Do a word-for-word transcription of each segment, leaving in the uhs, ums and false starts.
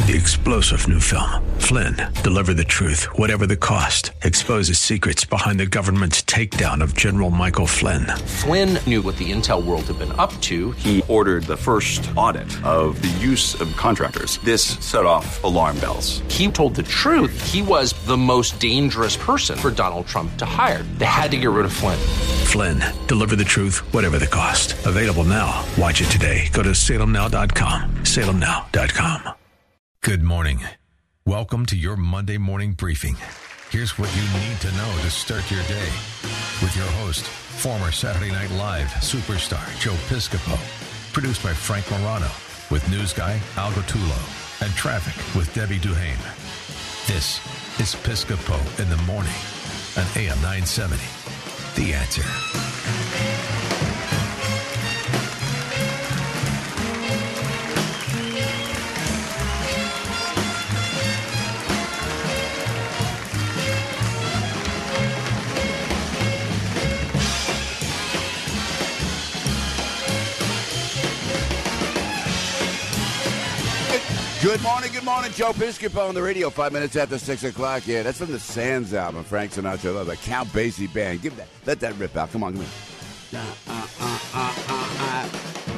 The explosive new film, Flynn, deliver the truth, whatever the cost, exposes secrets behind the government's takedown of General Michael Flynn. Flynn knew what the intel world had been up to. He ordered the first audit of the use of contractors. This set off alarm bells. He told the truth. He was the most dangerous person for Donald Trump to hire. They had to get rid of Flynn. Flynn, deliver the truth, whatever the cost. Available now. Watch it today. Go to salem now dot com. salem now dot com. Good morning. Welcome to your Monday morning briefing. Here's what you need to know to start your day. With your host, former Saturday Night Live superstar Joe Piscopo. Produced by Frank Morano. With news guy Al Gattullo. And traffic with Debbie Duhane. This is Piscopo in the morning on A M nine seventy. The Answer. Good morning, good morning. Joe Piscopo on the radio, five minutes after six o'clock. Yeah, that's from the Sands album, Frank Sinatra, the Count Basie Band. Give that, let that rip out. Come on, come on. Uh, uh, uh, uh, uh, uh.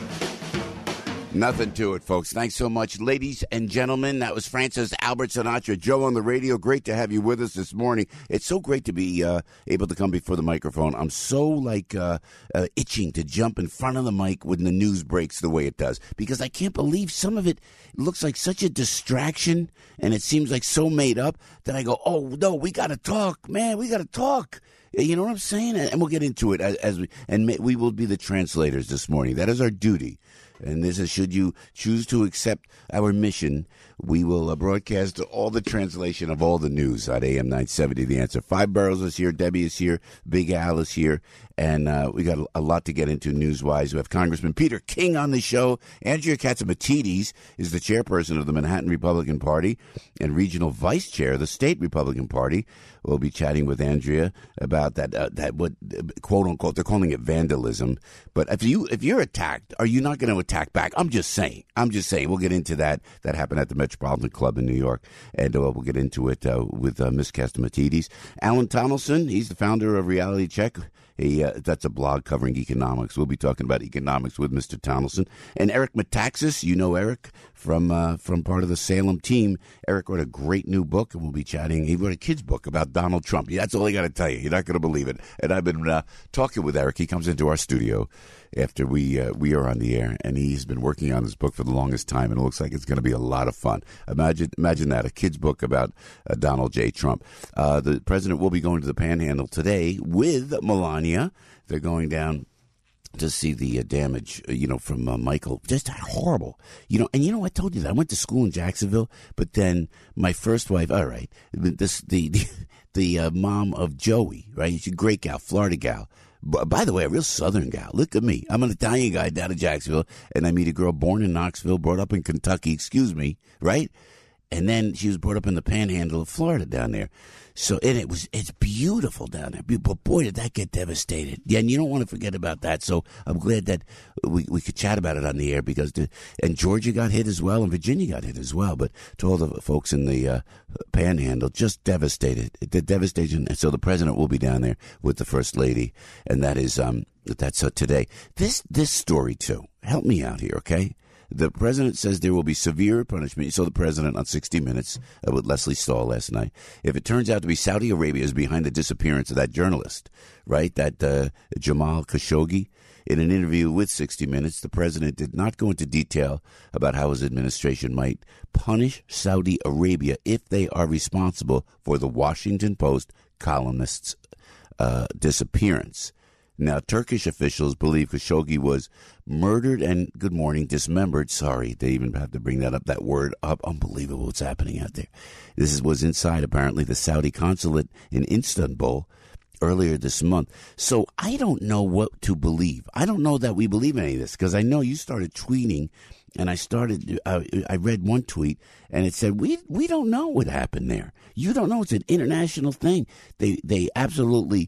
Nothing to it, folks. Thanks so much, ladies and gentlemen. That was Francis Albert Sinatra. Joe on the radio. Great to have you with us this morning. It's so great to be uh, able to come before the microphone. I'm so, like, uh, uh, itching to jump in front of the mic when the news breaks the way it does, because I can't believe some of it looks like such a distraction, and it seems like so made up that I go, oh, no, we got to talk, man. We got to talk. You know what I'm saying? And we'll get into it as, as we, and we will be the translators this morning. That is our duty. And this is, should you choose to accept our mission, we will uh, broadcast all the translation of all the news at A M nine seventy. The Answer. Five Boroughs is here. Debbie is here. Big Al is here. And uh, we got a lot to get into news-wise. We have Congressman Peter King on the show. Andrea Catsimatidis is the chairperson of the Manhattan Republican Party and regional vice chair of the state Republican Party. We'll be chatting with Andrea about that, uh, that what, quote-unquote, they're calling it vandalism. But if, you, if you're attacked, are you not going to attack back? I'm just saying. I'm just saying. We'll get into that. That happened at the Metropolitan Club in New York. And uh, we'll get into it uh, with uh, Miz Catsimatidis. Alan Tomlinson, he's the founder of Reality Check. He, uh, that's a blog covering economics. We'll be talking about economics with Mister Tomlinson. And Eric Metaxas, you know Eric from uh, from part of the Salem team. Eric wrote a great new book, and we'll be chatting. He wrote a kid's book about Donald Trump. That's all I got to tell you. You're not going to believe it. And I've been uh, talking with Eric. He comes into our studio after we uh, we are on the air, and he's been working on this book for the longest time, and it looks like it's going to be a lot of fun. Imagine imagine that, a kid's book about uh, Donald J. Trump. Uh, the president will be going to the Panhandle today with Melania. They're going down to see the uh, damage, uh, you know, from uh, Michael. Just horrible. You know, and you know, I told you that. I went to school in Jacksonville, but then my first wife, all right, this the the, the uh, mom of Joey, right? She's a great gal, Florida gal. By the way, a real Southern gal. Look at me. I'm an Italian guy down in Jacksonville, and I meet a girl born in Knoxville, brought up in Kentucky, excuse me, right? And then she was brought up in the Panhandle of Florida down there. So, and it was, it's beautiful down there. But boy, did that get devastated. Yeah, and you don't want to forget about that. So I'm glad that we, we could chat about it on the air, because, the, and Georgia got hit as well, and Virginia got hit as well. But to all the folks in the uh, Panhandle, just devastated. The devastation. And so the president will be down there with the First Lady. And that is, um, that's uh, today. This, this story too. Help me out here, okay? The president says there will be severe punishment. So the president on sixty minutes uh, with Leslie Stahl last night. If it turns out to be Saudi Arabia is behind the disappearance of that journalist, right, that uh, Jamal Khashoggi. In an interview with sixty minutes, the president did not go into detail about how his administration might punish Saudi Arabia if they are responsible for the Washington Post columnist's uh, disappearance. Now, Turkish officials believe Khashoggi was murdered and, good morning, dismembered. Sorry, they even have to bring that up, that word up. Unbelievable what's happening out there. This is, was inside, apparently, the Saudi consulate in Istanbul earlier this month. So I don't know what to believe. I don't know that we believe any of this, because I know you started tweeting, and I started, uh, I read one tweet, and it said, we we don't know what happened there. You don't know. It's an international thing. They, they absolutely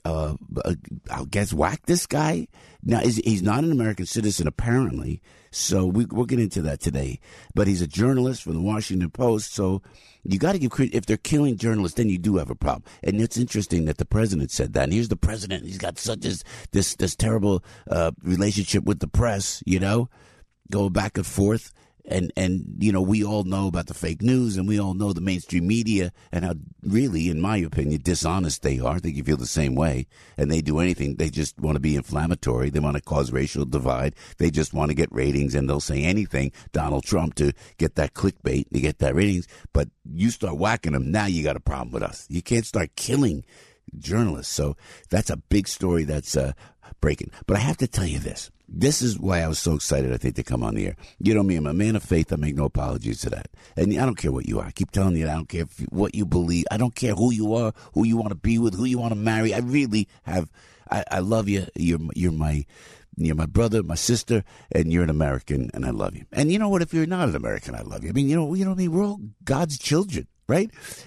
uh, I guess, whack this guy. Now, is, he's not an American citizen, apparently, so we, we'll get into that today. But he's a journalist from the Washington Post, so you got to give credit. If they're killing journalists, then you do have a problem. And it's interesting that the president said that. And here's the president. He's got such as this this terrible uh, relationship with the press, you know, going back and forth. And, and you know, we all know about the fake news, and we all know the mainstream media and how really, in my opinion, dishonest they are. I think you feel the same way. And they do anything. They just want to be inflammatory. They want to cause racial divide. They just want to get ratings, and they'll say anything, Donald Trump, to get that clickbait, to get that ratings. But you start whacking them, now you got a problem with us. You can't start killing journalists. So that's a big story that's uh, breaking. But I have to tell you this. This is why I was so excited, I think, to come on the air. You know me, I'm a man of faith. I make no apologies to that. And I don't care what you are. I keep telling you, I don't care if you, what you believe. I don't care who you are, who you want to be with, who you want to marry. I really have, I, I love you. You're, you're my, you're my brother, my sister, and you're an American, and I love you. And you know what? If you're not an American, I love you. I mean, you know, you know what I mean? We're all God's children, right?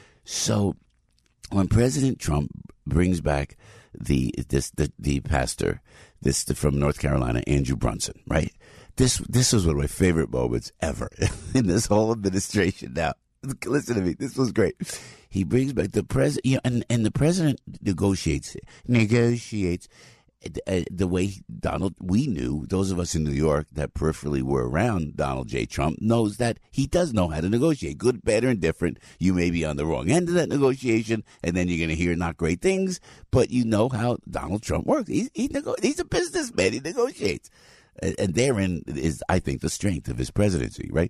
So when President Trump brings back the, this, the, the pastor, this from North Carolina, Andrew Brunson, right? This this was one of my favorite moments ever in this whole administration. Now, listen to me. This was great. He brings back the president, you know, and, and the president negotiates, negotiates uh, the way Donald, we knew, those of us in New York that peripherally were around Donald J. Trump, knows that he does know how to negotiate. Good, bad, or indifferent. You may be on the wrong end of that negotiation, and then you're going to hear not great things, but you know how Donald Trump works. He, he nego- He's a businessman. He negotiates. And, and therein is, I think, the strength of his presidency, right?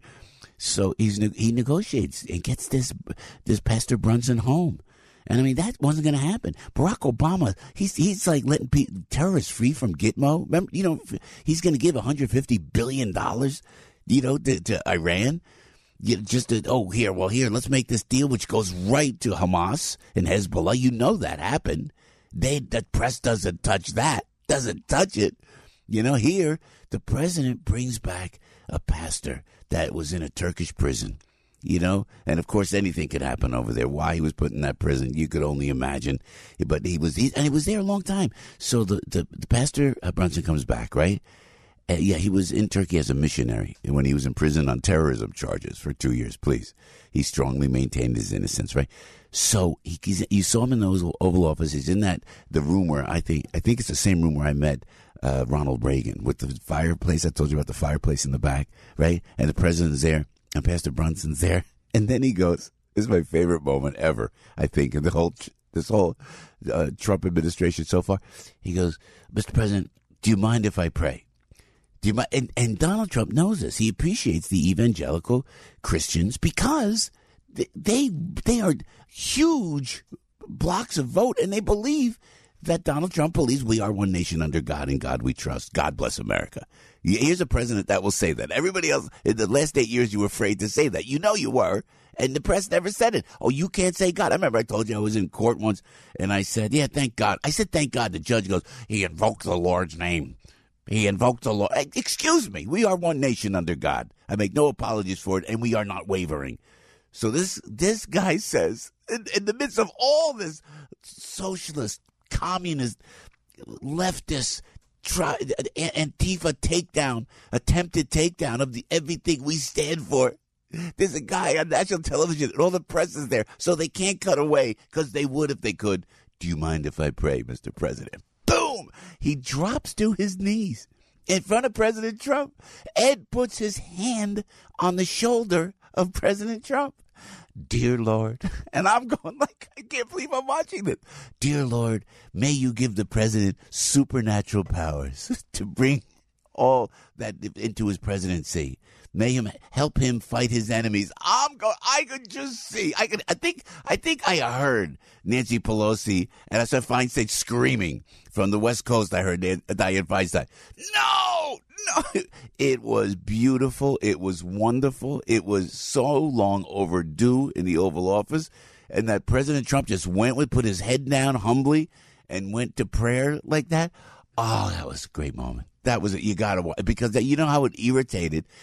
So he's he negotiates and gets this this Pastor Brunson home. And I mean, that wasn't going to happen. Barack Obama, he's he's like letting pe- terrorists free from Gitmo. Remember, you know, he's going to give one hundred fifty billion dollars, you know, to, to Iran. You know, just to, oh, here, well, here, let's make this deal, which goes right to Hamas and Hezbollah. You know that happened. They, the press doesn't touch that, doesn't touch it. You know, here, the president brings back a pastor that was in a Turkish prison. You know, and of course, anything could happen over there. Why he was put in that prison, you could only imagine. But he was, he, and he was there a long time. So the the, the pastor uh, Brunson comes back, right? Uh, yeah, he was in Turkey as a missionary when he was in prison on terrorism charges for two years. Please, he strongly maintained his innocence, right? So he, he's, you saw him in the Oval Office. He's in that the room where I think I think it's the same room where I met uh, Ronald Reagan with the fireplace. I told you about the fireplace in the back, right? And the president's there. And Pastor Brunson's there, and then he goes, this is my favorite moment ever, I think, in the whole this whole uh, Trump administration so far. He goes, Mister President, do you mind if I pray? Do you mind? And, and Donald Trump knows this. He appreciates the evangelical Christians because they, they they are huge blocks of vote, and they believe that Donald Trump believes we are one nation under God, and God we trust. God bless America. Here's a president that will say that. Everybody else, in the last eight years, you were afraid to say that. You know you were, and the press never said it. Oh, you can't say God. I remember I told you I was in court once, and I said, yeah, thank God. I said, thank God. The judge goes, he invoked the Lord's name. He invoked the Lord. Excuse me. We are one nation under God. I make no apologies for it, and we are not wavering. So this this guy says, in, in the midst of all this socialist, communist, leftist, try, Antifa takedown, attempted takedown of the everything we stand for. There's a guy on national television and all the press is there, so they can't cut away because they would if they could. Do you mind if I pray, Mister President? Boom! He drops to his knees in front of President Trump. Ed puts his hand on the shoulder of President Trump. Dear Lord, and I'm going like, I can't believe I'm watching this. Dear Lord, may you give the president supernatural powers to bring all that into his presidency. May him help him fight his enemies. I'm going. I could just see. I could. I think. I think I heard Nancy Pelosi and I saw Feinstein screaming from the West Coast. I heard Dianne Feinstein. No, no. It was beautiful. It was wonderful. It was so long overdue in the Oval Office, and that President Trump just went with, put his head down humbly, and went to prayer like that. Oh, that was a great moment. That was it. You got to watch because that, you know how it irritated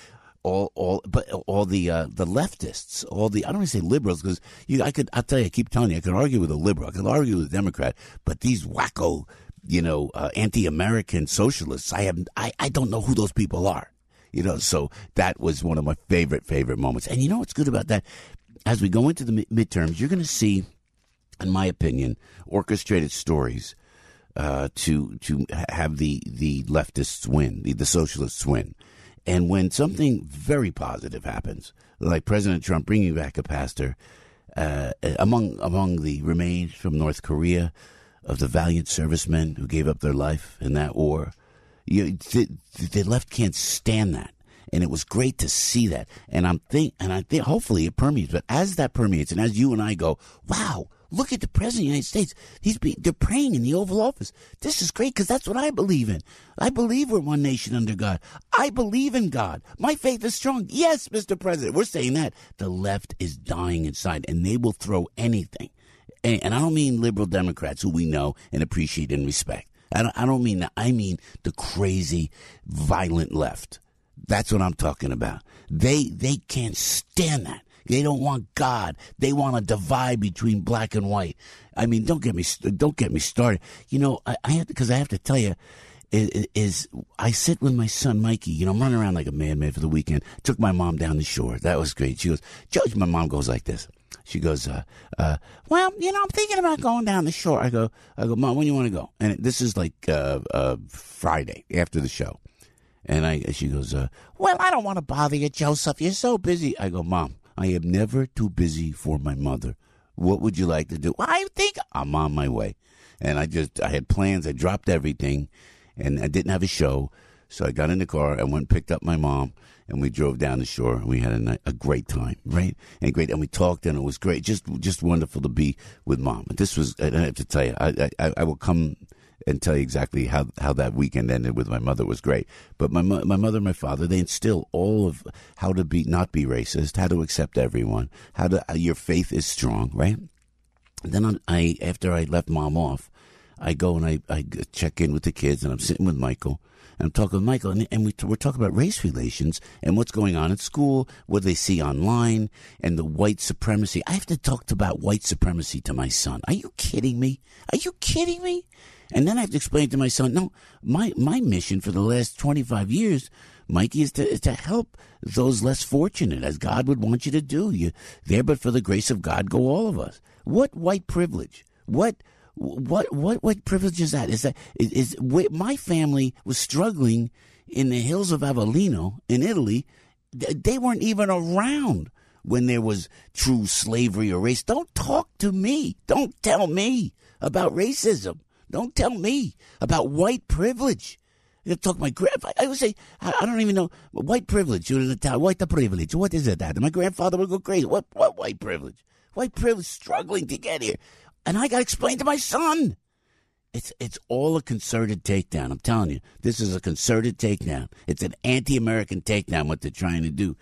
all, all, but all the uh, the leftists, all the I don't want to say liberals because you, I could, I'll tell you, I keep telling you, I could argue with a liberal, I could argue with a Democrat, but these wacko, you know, uh, anti-American socialists, I have, I, I don't know who those people are, you know. So that was one of my favorite favorite moments. And you know what's good about that? As we go into the midterms, you're going to see, in my opinion, orchestrated stories uh, to to have the the leftists win, the, the socialists win. And when something very positive happens, like President Trump bringing back a pastor, uh, among among the remains from North Korea of the valiant servicemen who gave up their life in that war, you, the, the left can't stand that. And it was great to see that. And I'm think, and I think hopefully it permeates. But as that permeates, and as you and I go, wow, look at the president of the United States. He's be, they're praying in the Oval Office. This is great because that's what I believe in. I believe we're one nation under God. I believe in God. My faith is strong. Yes, Mister President, we're saying that. The left is dying inside, and they will throw anything. And, and I don't mean liberal Democrats who we know and appreciate and respect. I don't, I don't mean that. I mean the crazy, violent left. That's what I'm talking about. They they can't stand that. They don't want God. They want a divide between black and white. I mean, don't get me don't get me started. You know, I, I have because I have to tell you, is, is I sit with my son Mikey. You know, I'm running around like a madman for the weekend. Took my mom down the shore. That was great. She goes, Judge. My mom goes like this. She goes, uh, uh, well, you know, I'm thinking about going down the shore. I go, I go, Mom, when you want to go? And this is like uh, uh, Friday after the show. And I, she goes, uh, well, I don't want to bother you, Joseph. You're so busy. I go, Mom, I am never too busy for my mother. What would you like to do? Well, I think I'm on my way. And I just, I had plans. I dropped everything, and I didn't have a show. So I got in the car and went and picked up my mom, and we drove down the shore, and we had a, a great time, right? And great, and we talked, and it was great. Just, just wonderful to be with Mom. And this was, I have to tell you, I, I, I will come and tell you exactly how, how that weekend ended with my mother. It was great. But my my mother and my father, they instill all of how to be not be racist, how to accept everyone, how to uh, your faith is strong, right? And then I after I left Mom off, I go and I, I check in with the kids, and I'm sitting with Michael, and I'm talking with Michael, and, and we, we're talking about race relations and what's going on at school, what they see online, and the white supremacy. I have to talk about white supremacy to my son. Are you kidding me? Are you kidding me? And then I have to explain to my son, no, my, my mission for the last twenty-five years, Mikey, is to, is to help those less fortunate, as God would want you to do. You there, but for the grace of God, go all of us. What white privilege? What what what white privilege is that? Is that is, is my family was struggling in the hills of Avellino in Italy? They weren't even around when there was true slavery or race. Don't talk to me. Don't tell me about racism. Don't tell me about white privilege. You talk to my grandfather. I would say, I, I don't even know. White privilege. White privilege. What is it that? My grandfather would go crazy. What What white privilege? White privilege struggling to get here. And I got to explain to my son. It's it's all a concerted takedown. I'm telling you. This is a concerted takedown. It's an anti-American takedown, what they're trying to do.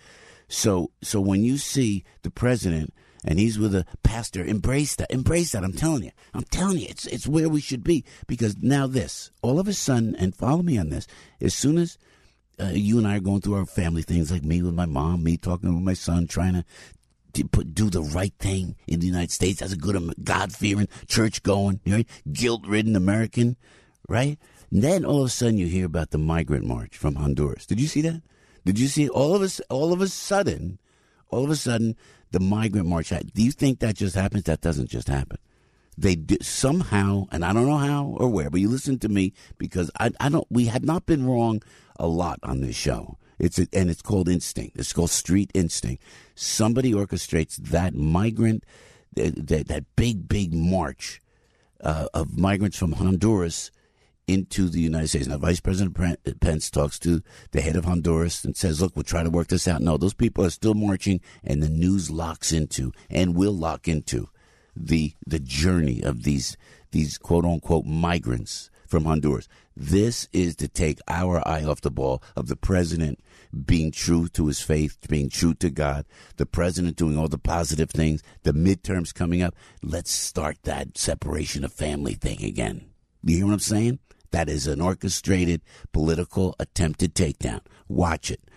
So so when you see the president and he's with a pastor, embrace that. Embrace that. I'm telling you. I'm telling you. It's it's where we should be. Because now this, all of a sudden, and follow me on this, as soon as uh, you and I are going through our family things, like me with my mom, me talking with my son, trying to, to put, do the right thing in the United States as a good, God-fearing, church-going, right, guilt-ridden American, right? And then all of a sudden you hear about the migrant march from Honduras. Did you see that? Did you see all of us? All of a sudden, all of a sudden, the migrant march. Do you think that just happens? That doesn't just happen. They do, somehow, and I don't know how or where, but you listen to me because I, I don't. We have not been wrong a lot on this show. It's a, and it's called instinct. It's called street instinct. Somebody orchestrates that migrant, that that, that big big march uh, of migrants from Honduras into the United States. Now, Vice President Pence talks to the head of Honduras and says, look, we'll try to work this out. No, those people are still marching, and the news locks into and will lock into the the journey of these, these quote-unquote migrants from Honduras. This is to take our eye off the ball of the president being true to his faith, being true to God, the president doing all the positive things, the midterms coming up. Let's start that separation of family thing again. You hear what I'm saying? That is an orchestrated political attempted takedown. Watch it.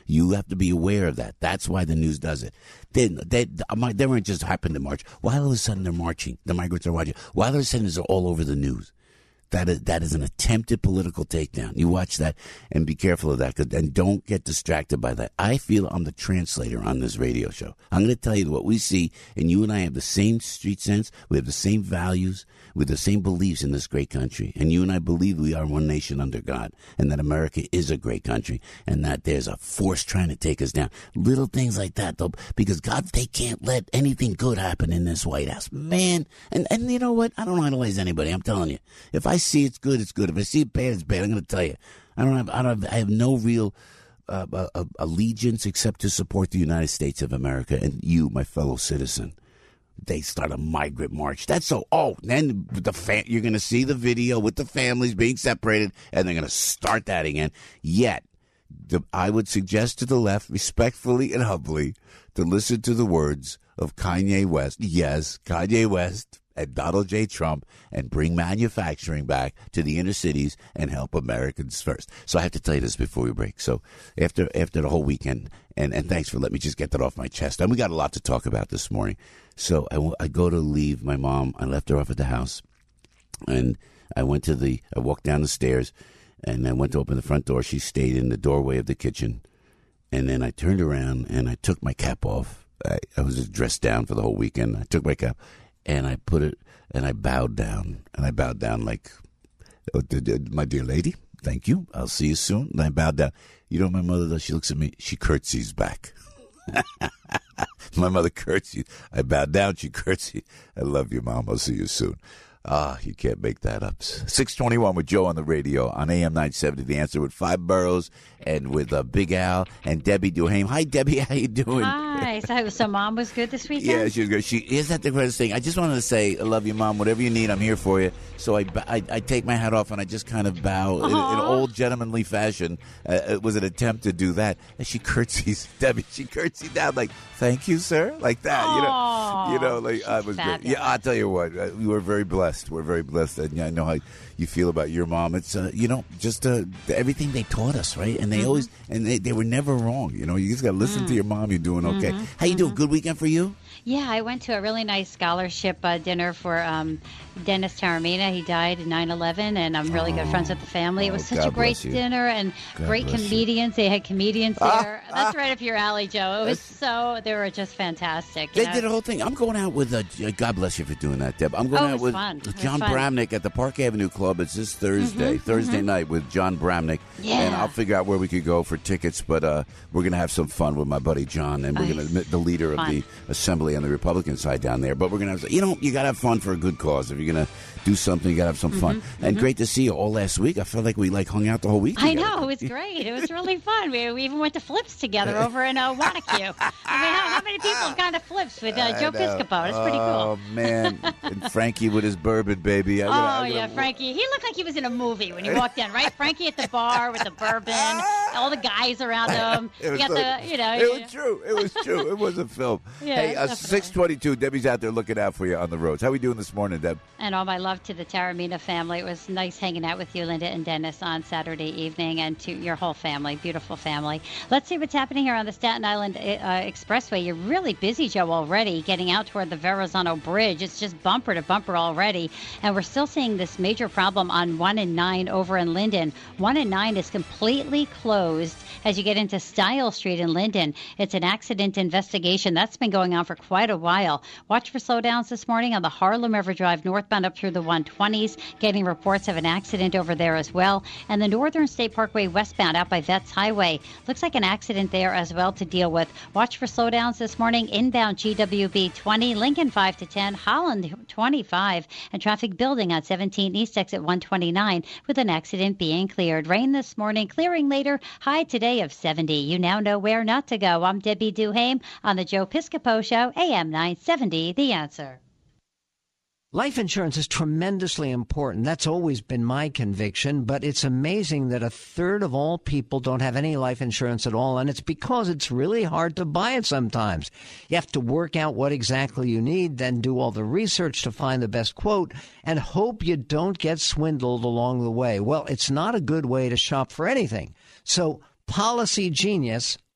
You have to be aware of that. That's why the news does it. They, they, they weren't just happened to march. Why all of a sudden they're marching? The migrants are marching. Why all of a sudden is it all over the news? That is, that is an attempted political takedown. You watch that and be careful of that, and don't get distracted by that. I feel I'm the translator on this radio show. I'm going to tell you what we see, and you and I have the same street sense. We have the same values. We have the same beliefs in this great country. And you and I believe we are one nation under God, and that America is a great country, and that there's a force trying to take us down. Little things like that, though, because God, they can't let anything good happen in this White House. Man, and, and you know what? I don't idolize anybody. I'm telling you. If I see it's good, it's good. If I see it bad, it's bad. I'm going to tell you. I don't have, I don't have, I have no real uh, uh, allegiance except to support the United States of America and you, my fellow citizen. They start a migrant march. That's so. Oh, then the fa- you're going to see the video with the families being separated, and they're going to start that again. Yet, the, I would suggest to the left, respectfully and humbly, to listen to the words of Kanye West. Yes, Kanye West and Donald J. Trump, and bring manufacturing back to the inner cities and help Americans first. So I have to tell you this before we break. So after after the whole weekend, and, and thanks for letting me just get that off my chest. And we got a lot to talk about this morning. So I, I go to leave my mom. I left her off at the house, and I went to the, I walked down the stairs, and I went to open the front door. She stayed in the doorway of the kitchen. And then I turned around, and I took my cap off. I, I was just dressed down for the whole weekend. I took my cap. And I put it, and I bowed down, and I bowed down like, oh, my dear lady, thank you. I'll see you soon. And I bowed down. You know what my mother does? She looks at me. She curtsies back. My mother curtsies. I bowed down. She curtsied. I love you, Mom. I'll see you soon. Ah, you can't make that up. six twenty-one with Joe on the radio on A M nine seventy. The Answer with Five Boroughs and with uh, Big Al and Debbie Duhame. Hi, Debbie. How you doing? Hi. So, so Mom was good this weekend? Yeah, she was good. She is that the greatest thing. I just wanted to say, I love you, Mom. Whatever you need, I'm here for you. So I, I, I take my hat off and I just kind of bow in, in old gentlemanly fashion. Uh, it was an attempt to do that. And she curtsies, Debbie. She curtsied down like, thank you, sir, like that. Aww, you know, you know, like I was. Great. Yeah, I'll tell you what. Uh, we were very blessed. We're very blessed, and I know how you feel about your mom. It's uh, you know, just uh, everything they taught us, right? And they mm-hmm. always, and they, they were never wrong. You know, you just got to listen mm. to your mom. You're doing okay. Mm-hmm. How you mm-hmm. doing? Good weekend for you? Yeah, I went to a really nice scholarship uh, dinner for um, Dennis Taormina. He died in nine eleven, and I'm really oh. good friends with the family. It was oh, such God a great dinner, and God great comedians. You. They had comedians there. Ah, That's ah. right up your alley, Joe. It was That's, so, they were just fantastic. They know? did a whole thing. I'm going out with, uh, God bless you for doing that, Deb. I'm going oh, out with fun. John Bramnick at the Park Avenue Club. It's this Thursday, mm-hmm, Thursday mm-hmm. night with John Bramnick. Yeah. And I'll figure out where we could go for tickets, but uh, we're going to have some fun with my buddy John, and we're going to admit the leader fun. of the Assembly on the Republican side down there. But we're going to have, you know, you got to have fun for a good cause. If you're going to do something, you got to have some fun. Mm-hmm, and mm-hmm. great to see you all last week. I felt like we like hung out the whole week together. I know. It was great. It was really fun. We, we even went to Flips together over in uh, Wanacue. I mean, how, how many people have gone to Flips with uh, Joe Piscopo? It's pretty cool. Oh, man. And Frankie with his bourbon, baby. I oh, gotta, I gotta, yeah, Frankie. He looked like he was in a movie when you walked in, right? Frankie at the bar with the bourbon, all the guys around him. It was, you got so, the, you know. It was true. It was true. It was a film. Yeah, hey, uh, six twenty-two. Debbie's out there looking out for you on the roads. How are we doing this morning, Deb? And all my love to the Taormina family. It was nice hanging out with you, Linda and Dennis, on Saturday evening, and to your whole family. Beautiful family. Let's see what's happening here on the Staten Island uh, Expressway. You're really busy, Joe, already, getting out toward the Verrazano Bridge. It's just bumper to bumper already. And we're still seeing this major problem on one and nine over in Linden. one and nine is completely closed as you get into Style Street in Linden. It's an accident investigation. That's been going on for quite a while. Watch for slowdowns this morning on the Harlem River Drive northbound up through the one twenties. Getting reports of an accident over there as well. And the Northern State Parkway westbound out by Vets Highway. Looks like an accident there as well to deal with. Watch for slowdowns this morning. Inbound G W B twenty, Lincoln five to ten, Holland twenty-five, and traffic building on seventeen East exit one twenty-nine with an accident being cleared. Rain this morning, clearing later. High today of seventy. You now know where not to go. I'm Debbie Duhame on the Joe Piscopo Show, A M nine seventy, The Answer. Life insurance is tremendously important. That's always been my conviction, but it's amazing that a third of all people don't have any life insurance at all, and it's because it's really hard to buy it sometimes. You have to work out what exactly you need, then do all the research to find the best quote, and hope you don't get swindled along the way. Well, it's not a good way to shop for anything. So Policy Genius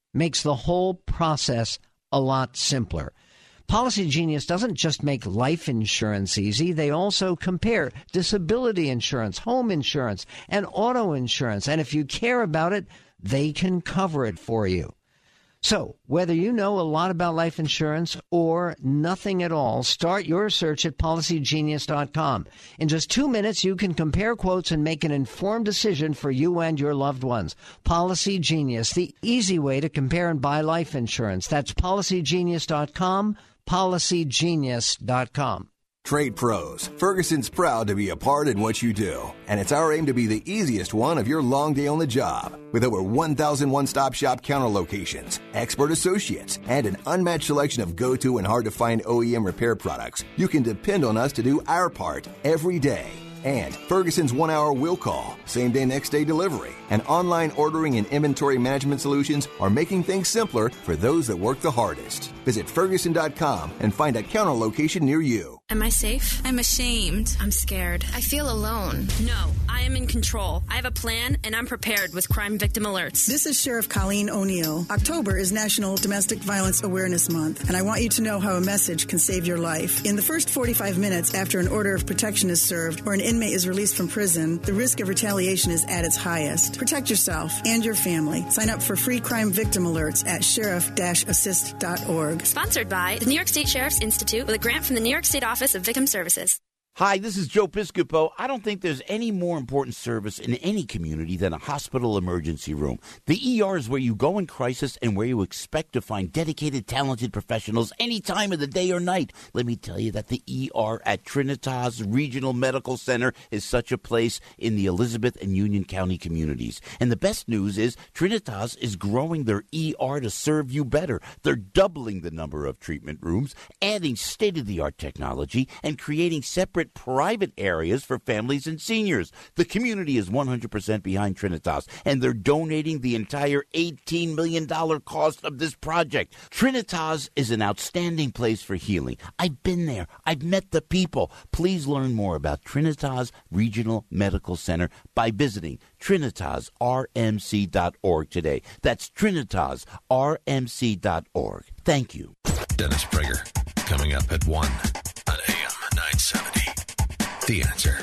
makes the whole process a lot simpler. Policy Genius doesn't just make life insurance easy. They also compare disability insurance, home insurance, and auto insurance. And if you care about it, they can cover it for you. So, whether you know a lot about life insurance or nothing at all, start your search at policy genius dot com. In just two minutes, you can compare quotes and make an informed decision for you and your loved ones. Policy Genius, the easy way to compare and buy life insurance. That's policy genius dot com, policy genius dot com. Trade Pros. Ferguson's proud to be a part in what you do, and it's our aim to be the easiest one of your long day on the job. With over one thousand one-stop shop counter locations, expert associates, and an unmatched selection of go-to and hard-to-find O E M repair products, you can depend on us to do our part every day. And Ferguson's one-hour will call, same-day, next-day delivery, and online ordering and inventory management solutions are making things simpler for those that work the hardest. Visit Ferguson dot com and find a counter location near you. Am I safe? I'm ashamed. I'm scared. I feel alone. No, I am in control. I have a plan, and I'm prepared with Crime Victim Alerts. This is Sheriff Colleen O'Neill. October is National Domestic Violence Awareness Month, and I want you to know how a message can save your life. In the first forty-five minutes after an order of protection is served or an inmate is released from prison, the risk of retaliation is at its highest. Protect yourself and your family. Sign up for free Crime Victim Alerts at sheriff dash assist dot org. Sponsored by the New York State Sheriff's Institute with a grant from the New York State Office of Victim Services. Hi, this is Joe Piscopo. I don't think there's any more important service in any community than a hospital emergency room. The E R is where you go in crisis and where you expect to find dedicated, talented professionals any time of the day or night. Let me tell you that the E R at Trinitas Regional Medical Center is such a place in the Elizabeth and Union County communities. And the best news is Trinitas is growing their E R to serve you better. They're doubling the number of treatment rooms, adding state-of-the-art technology, and creating separate private areas for families and seniors. The community is one hundred percent behind Trinitas, and they're donating the entire eighteen million dollars cost of this project. Trinitas is an outstanding place for healing. I've been there. I've met the people. Please learn more about Trinitas Regional Medical Center by visiting trinitas r m c dot org today. That's trinitas r m c dot org. Thank you. Dennis Prager, coming up at one on A M nine seventy. The Answer.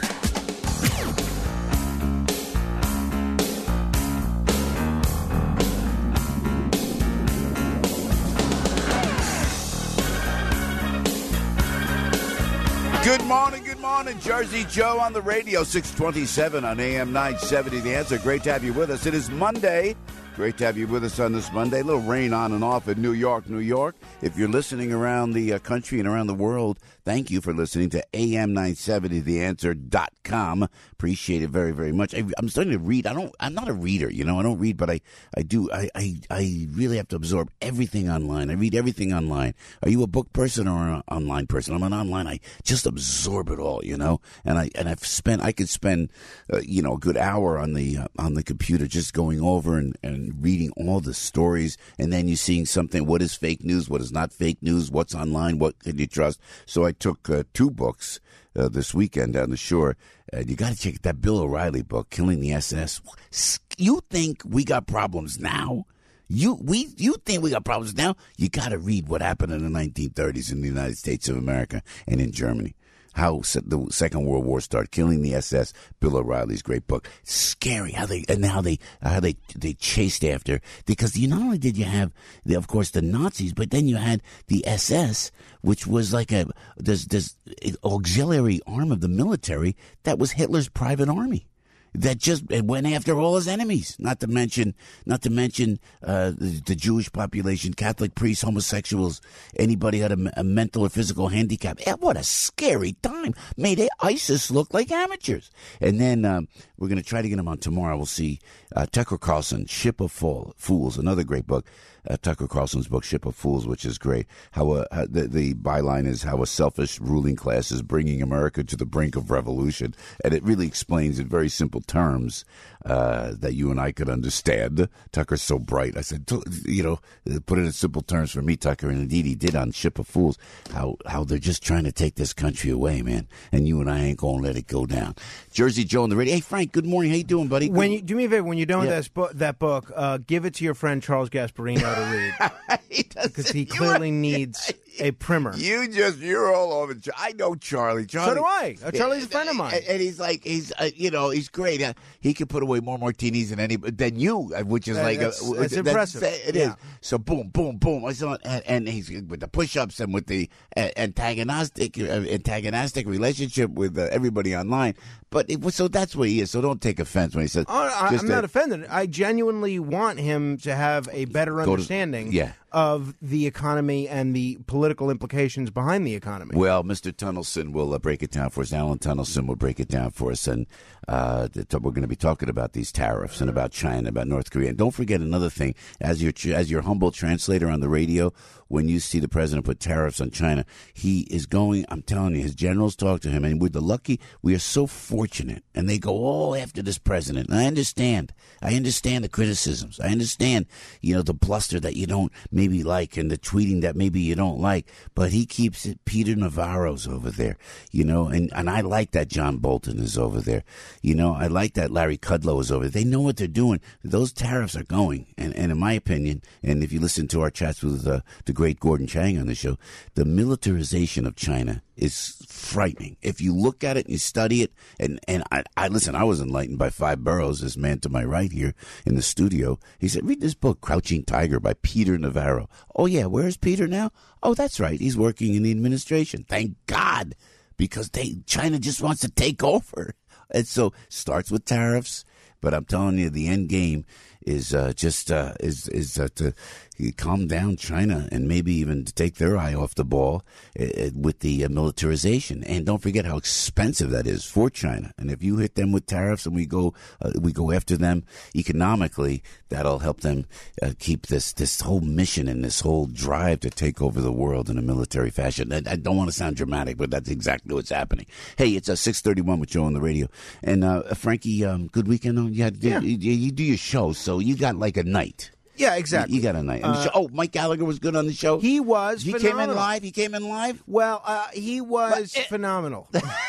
Good morning, good morning. Jersey Joe on the radio, six twenty-seven on A M nine seventy. The Answer. Great to have you with us. It is Monday. Great to have you with us on this Monday. A little rain on and off in New York, New York. If you're listening around the uh, country and around the world, thank you for listening to A M nine seventy the answer dot com. Appreciate it very, very much. I, I'm starting to read. I don't. I'm not a reader, you know. I don't read, but I, I do. I, I, I really have to absorb everything online. I read everything online. Are you a book person or an online person? I'm an online. I just absorb it all, you know. And I and I've spent. I could spend, uh, you know, a good hour on the uh, on the computer just going over and and reading all the stories, and then you're seeing something. What is fake news? What is not fake news? What's online? What can you trust? So I took uh, two books uh, this weekend down the shore. And you got to check that Bill O'Reilly book, Killing the S S. You think we got problems now? You we you think we got problems now? You got to read what happened in the nineteen thirties in the United States of America and in Germany. How the Second World War started, Killing the S S, Bill O'Reilly's great book. Scary how they and how they how they they chased after, because you not only did you have the, of course, the Nazis, but then you had the S S, which was like a this this auxiliary arm of the military that was Hitler's private army that just went after all his enemies. Not to mention, not to mention uh, the, the Jewish population, Catholic priests, homosexuals, anybody had a, a mental or physical handicap. Yeah, what a scary time! Made ISIS look like amateurs. And then um, we're going to try to get him on tomorrow. We'll see uh, Tucker Carlson, Ship of Fools, another great book. Uh, Tucker Carlson's book, Ship of Fools, which is great. How, a, how the, the byline is how a selfish ruling class is bringing America to the brink of revolution. And it really explains in very simple terms uh, that you and I could understand. Tucker's so bright. I said, you know, put it in simple terms for me, Tucker, and indeed he did on Ship of Fools, how how they're just trying to take this country away, man, and you and I ain't going to let it go down. Jersey Joe on the radio. Hey, Frank, good morning. How you doing, buddy? When you, do me a favor, when you're done yeah. with that, bu- that book, uh, give it to your friend Charles Gasparino to read. he because he clearly needs a primer. You just, you're all over. I know Charlie. Charlie. So do I. Uh, Charlie's a friend of mine. And, and he's like, he's, uh, you know, he's great. Uh, he could put away more martinis than any, than you, which is that, like, that's, a, that's that's, impressive. It yeah. is. So boom, boom, boom. I saw, and, and he's with the push-ups and with the uh, antagonistic, uh, antagonistic relationship with uh, everybody online. But it was, so that's what he is. So don't take offense when he says. Oh, I, just I'm a, not offended. I genuinely want him to have a better understanding to, yeah. of the economy and the political implications behind the economy. Well, Mister Tunnelson will uh, break it down for us. Alan Tunnelson will break it down for us. And uh, we're going to be talking about these tariffs and about China, about North Korea. And don't forget another thing. As your, as your humble translator on the radio, when you see the president put tariffs on China, he is going, I'm telling you, his generals talk to him. And we're the lucky, we are so fortunate. And they go all after this president. And I understand. I understand the criticisms. I understand, you know, the bluster that you don't maybe like and the tweeting that maybe you don't like. But he keeps it. Peter Navarro's over there, you know, and, and I like that John Bolton is over there. You know, I like that Larry Kudlow is over there. They know what they're doing. Those tariffs are going. And, and in my opinion, and if you listen to our chats with uh, the great Gordon Chang on the show, the militarization of China is frightening. If you look at it and you study it, and, and I, I listen, I was enlightened by Five Boroughs, this man to my right here in the studio. He said, read this book, Crouching Tiger by Peter Navarro. Oh, yeah, where's Peter now? Oh, that's right. He's working in the administration. Thank God, because they China just wants to take over. And so starts with tariffs. But I'm telling you, the end game is uh, just uh, is is uh, to calm down China and maybe even to take their eye off the ball uh, with the uh, militarization. And don't forget how expensive that is for China. And if you hit them with tariffs and we go uh, we go after them economically, that'll help them uh, keep this this whole mission and this whole drive to take over the world in a military fashion. I, I don't want to sound dramatic, but that's exactly what's happening. Hey, it's uh, six thirty-one with Joe on the radio. And uh, Frankie, um, good weekend on. You, yeah. you, you do your show, so you got like a night. Yeah, exactly. You, you got a night. Uh, oh, Mike Gallagher was good on the show? He was He phenomenal. came in live? He came in live? Well, uh, he was But, uh, phenomenal.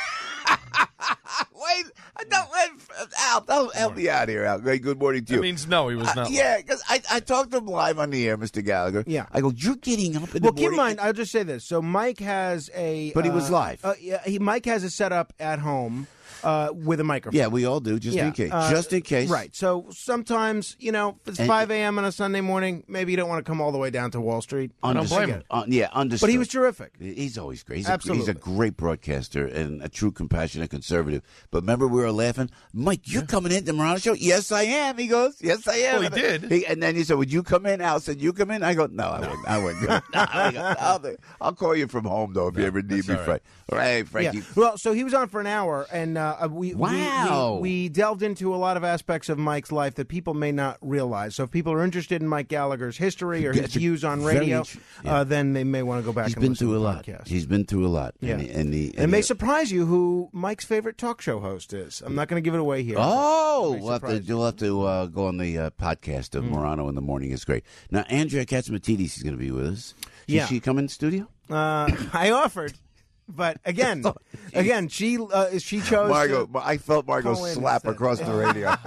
Wait, don't let Al, don't help me out here, Al. Great, good morning to you. That means no, he was not. Uh, yeah, because I, I talked to him live on the air, Mister Gallagher. Yeah. I go, you're getting up in Well, the keep in morning. mind, I'll just say this. So Mike has a... But he was uh, live. Uh, yeah, he, Mike has a setup at home uh, with a microphone. Yeah, we all do, just Yeah, in case. uh, just in case. Right. So sometimes, you know, if it's And- five a.m. on a Sunday morning, maybe you don't want to come all the way down to Wall Street. I don't blame him. Uh, yeah, understood. But he was terrific. He's always great. He's Absolutely. A, he's a great broadcaster and a true compassionate conservative. But remember, we were laughing. Mike, you're yeah. coming into the Morano show? Yes, I am. He goes, yes, I am. Well, he did. He, and then he said, would you come in? Al said, you come in? I go, no, I wouldn't. I wouldn't. No, I go, I'll, I'll call you from home, though, if no, you ever need me. Right. Frank. Hey, Frankie. Yeah. Well, so he was on for an hour, and uh, we, wow. we, we, we delved into a lot of aspects of Mike's life that people may not realize. So if people are interested in Mike Gallagher's history or his views on radio, yeah. uh, then they may want to go back He's and been listen through to a the lot. podcast. He's been through a lot. Yeah. And, he, and, he, and it may he, surprise you who Mike's favorite talk show host is. I'm not going to give it away here. Oh, we'll have to, you'll have to uh, go on the uh, podcast of mm. Morano in the morning. It's great. Now, Andrea Katzmatidis is going to be with us. Should yeah. she come in the studio? Uh, I offered. But again, again, she uh, she chose. Margot, I felt Margot slap instead. across the radio.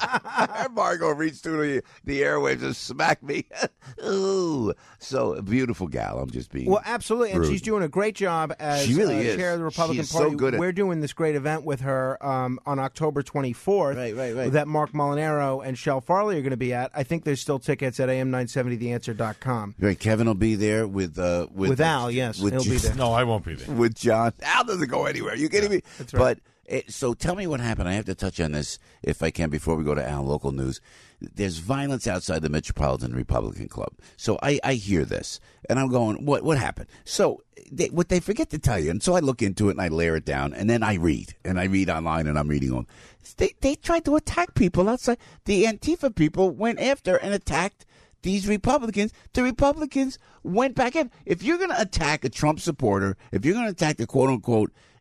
Margot reached through the, the airwaves and smacked me. Ooh, so a beautiful gal. I'm just being well, absolutely, rude. and she's doing a great job as she really uh, is. chair of the Republican She's Party. So good at- We're doing this great event with her um, on October twenty-fourth. Right, right, right. That Mark Molinaro and Shel Farley are going to be at. I think there's still tickets at A M nine seventy the answer dot com. Right, Kevin will be there with uh, with, with Al. Yes, with he'll J- be there. No, I won't be there. With John. Al doesn't go anywhere. You kidding yeah, me? That's right. But uh, so tell me what happened. I have to touch on this if I can before we go to Al local news. There's violence outside the Metropolitan Republican Club. So I, I hear this and I'm going, what what happened? So they, what they forget to tell you, and so I look into it and I layer it down, and then I read and I read online and I'm reading on. They they tried to attack people outside. The Antifa people went after and attacked these Republicans. The Republicans went back in. If you're going to attack a Trump supporter, if you're going to attack the quote unquote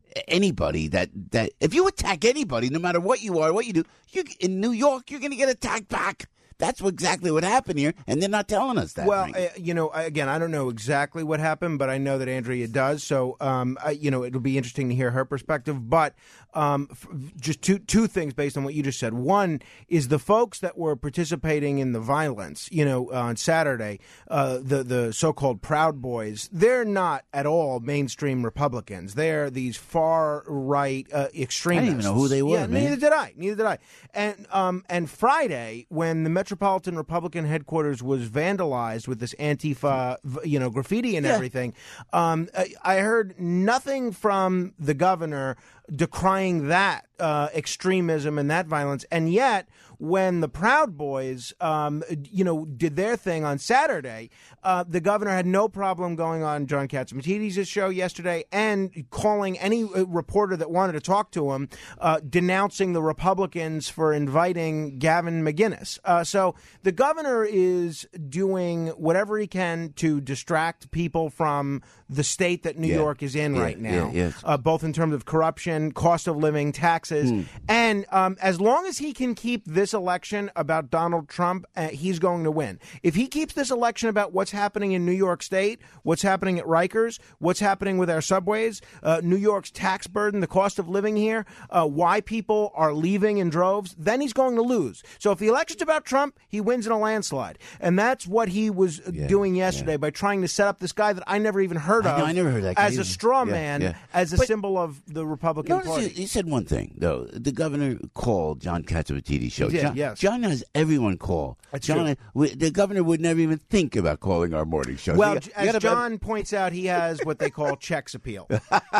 anybody that, that if you attack anybody, no matter what you are, what you do, you in New York, you're going to get attacked back. That's what, exactly what happened here, and they're not telling us that. Well, uh, you know, again, I don't know exactly what happened, but I know that Andrea does. So, um, I, you know, it'll be interesting to hear her perspective. But um, f- just two two things based on what you just said. One is the folks that were participating in the violence, you know, uh, on Saturday, uh, the the so-called Proud Boys. They're not at all mainstream Republicans. They're these far right uh, extremists. I didn't even know who they were. Yeah, man. neither did I. Neither did I. And um, and Friday, when the Metropolitan Republican headquarters was vandalized with this Antifa, you know, graffiti and Yeah. everything, um, I, I heard nothing from the governor decrying that uh, extremism and that violence. And yet, when the Proud Boys, um, you know, did their thing on Saturday, uh, the governor had no problem going on John Catsimatidis' show yesterday and calling any uh, reporter that wanted to talk to him, uh, denouncing the Republicans for inviting Gavin McInnes. Uh, so the governor is doing whatever he can to distract people from the state that New Yeah. York is in Yeah, right now, yeah, yes. uh, both in terms of corruption, cost of living, taxes. Hmm. And um, as long as he can keep this election about Donald Trump, uh, he's going to win. If he keeps this election about what's happening in New York State, what's happening at Rikers, what's happening with our subways, uh, New York's tax burden, the cost of living here, uh, why people are leaving in droves, then he's going to lose. So if the election's about Trump, he wins in a landslide. And that's what he was Yeah, doing yesterday yeah. by trying to set up this guy that I never even heard I of know, I never heard that guy as a either. straw Yeah, man, yeah. as a But- symbol of the Republican Notice Party. he, he said one thing, though. The governor called John Catsimatidis' show. He did, John, yes. John has everyone call. That's John, true. we, the governor would never even think about calling our morning show. Well, You got- you as gotta- John points out, he has what they call checks appeal.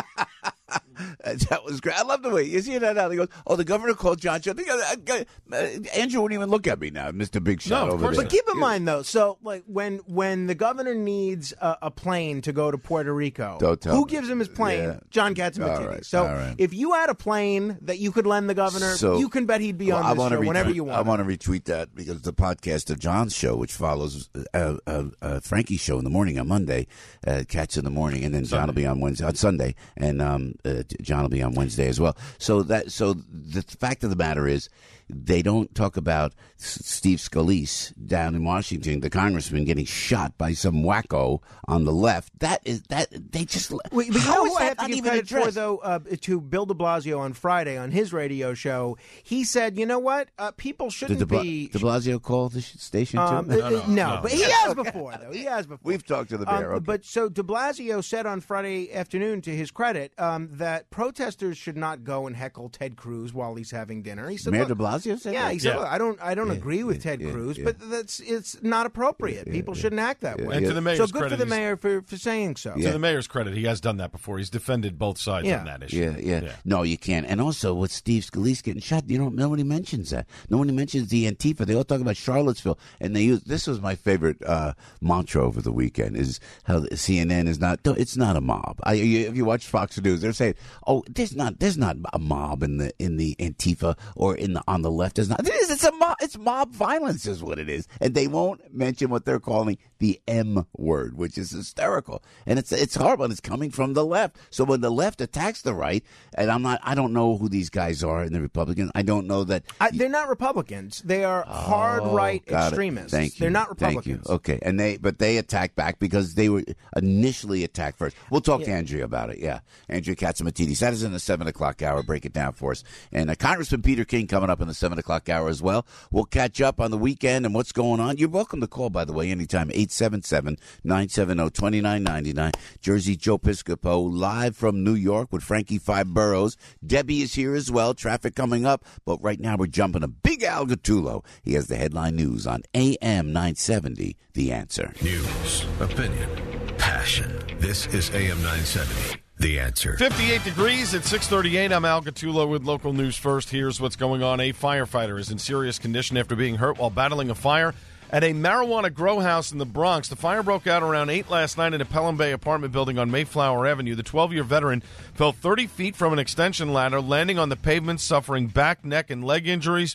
That was great. I love the way you see that now. He goes, "Oh, the governor called John." Show. Uh, Andrew wouldn't even look at me now, Mister Big Shot No, of over course there. But keep in mind, though, so like when when the governor needs a, a plane to go to Puerto Rico, Don't tell who me. gives him his plane? Yeah. John Catsimatidis. All right, so all right. if you had a plane that you could lend the governor, So- you can bet he'd be Well, on I this wanna show whenever retweet- you want. I want to retweet that because the podcast of John's show, which follows uh, uh, uh, Frankie's show in the morning on Monday, uh, Cats in the morning, and then John will be on Wednesday on Sunday, and um, uh, John will be on Wednesday as well. So that so the fact of the matter is, they don't talk about S- Steve Scalise down in Washington, the congressman getting shot by some wacko on the left. That is that they just. Wait, but you how know is who I that have to not give even credit for, addressed? though, uh, to Bill de Blasio on Friday on his radio show. He said, you know what? Uh, people Did shouldn't de, Bla- be... de Blasio call the sh- station Um, too? uh, no, no, but he has before, though. He has before. We've talked to the Um, mayor. okay. But so de Blasio said on Friday afternoon, to his credit, um, that protesters should not go and heckle Ted Cruz while he's having dinner. He said, Mayor "Look," de Blasio said yeah, that? he said, Yeah. "Look, I don't, I don't Yeah, agree with yeah, Ted yeah, Cruz, yeah. but that's it's not appropriate. Yeah, People yeah. shouldn't act that Yeah, way." And to the mayor's so good credit, for the he's- mayor for, for saying so. To the mayor's credit, he has done that before. He's defended both sides Yeah. on that issue. Yeah, yeah, No, you can't. And also, with Steve Scalise getting shot, you know, nobody mentions that. Nobody mentions the Antifa. They all talk about Charlottesville, and they use this was my favorite uh, mantra over the weekend: is how the C N N is not. It's not a mob. I, you, if you watch Fox News, they're saying, "Oh, there's not, there's not a mob in the in the Antifa or in the on the left. There's not. It is. It's a mob. It's mob violence, is what it is." And they won't mention what they're calling the M word, which is hysterical, and it's it's horrible. And it's coming from the left. So when the left attacks the right, and I'm not, I don't know who these guys are in the Republicans. I don't know that I, they're not Republicans. They are hard right Oh, got it. extremists. Thank you. They're not Thank you. Republicans. Okay, and they but they attacked back because they were initially attacked first. We'll talk to Andrea about it. Yeah, Andrea Catsimatidis. That is in the seven o'clock hour. Break it down for us. And uh, Congressman Peter King coming up in the seven o'clock hour as well. We'll catch up on the weekend and what's going on. You're welcome to call, by the way, anytime. eight seven seven, nine seven zero, two nine nine nine. Jersey Joe Piscopo live from New York with Frankie Five Boroughs. Debbie is here as well. Traffic coming up. But right now we're jumping to Big Al Gattulo. He has the headline news on A M nine seventy, The Answer. News, opinion, passion. This is A M nine seventy, The Answer. fifty-eight degrees at six thirty-eight. I'm Al Gattulo with local news first. Here's what's going on. A firefighter is in serious condition after being hurt while battling a fire at a marijuana grow house in the Bronx. The fire broke out around eight last night in a Pelham Bay apartment building on Mayflower Avenue. The twelve-year veteran fell thirty feet from an extension ladder, landing on the pavement, suffering back, neck, and leg injuries.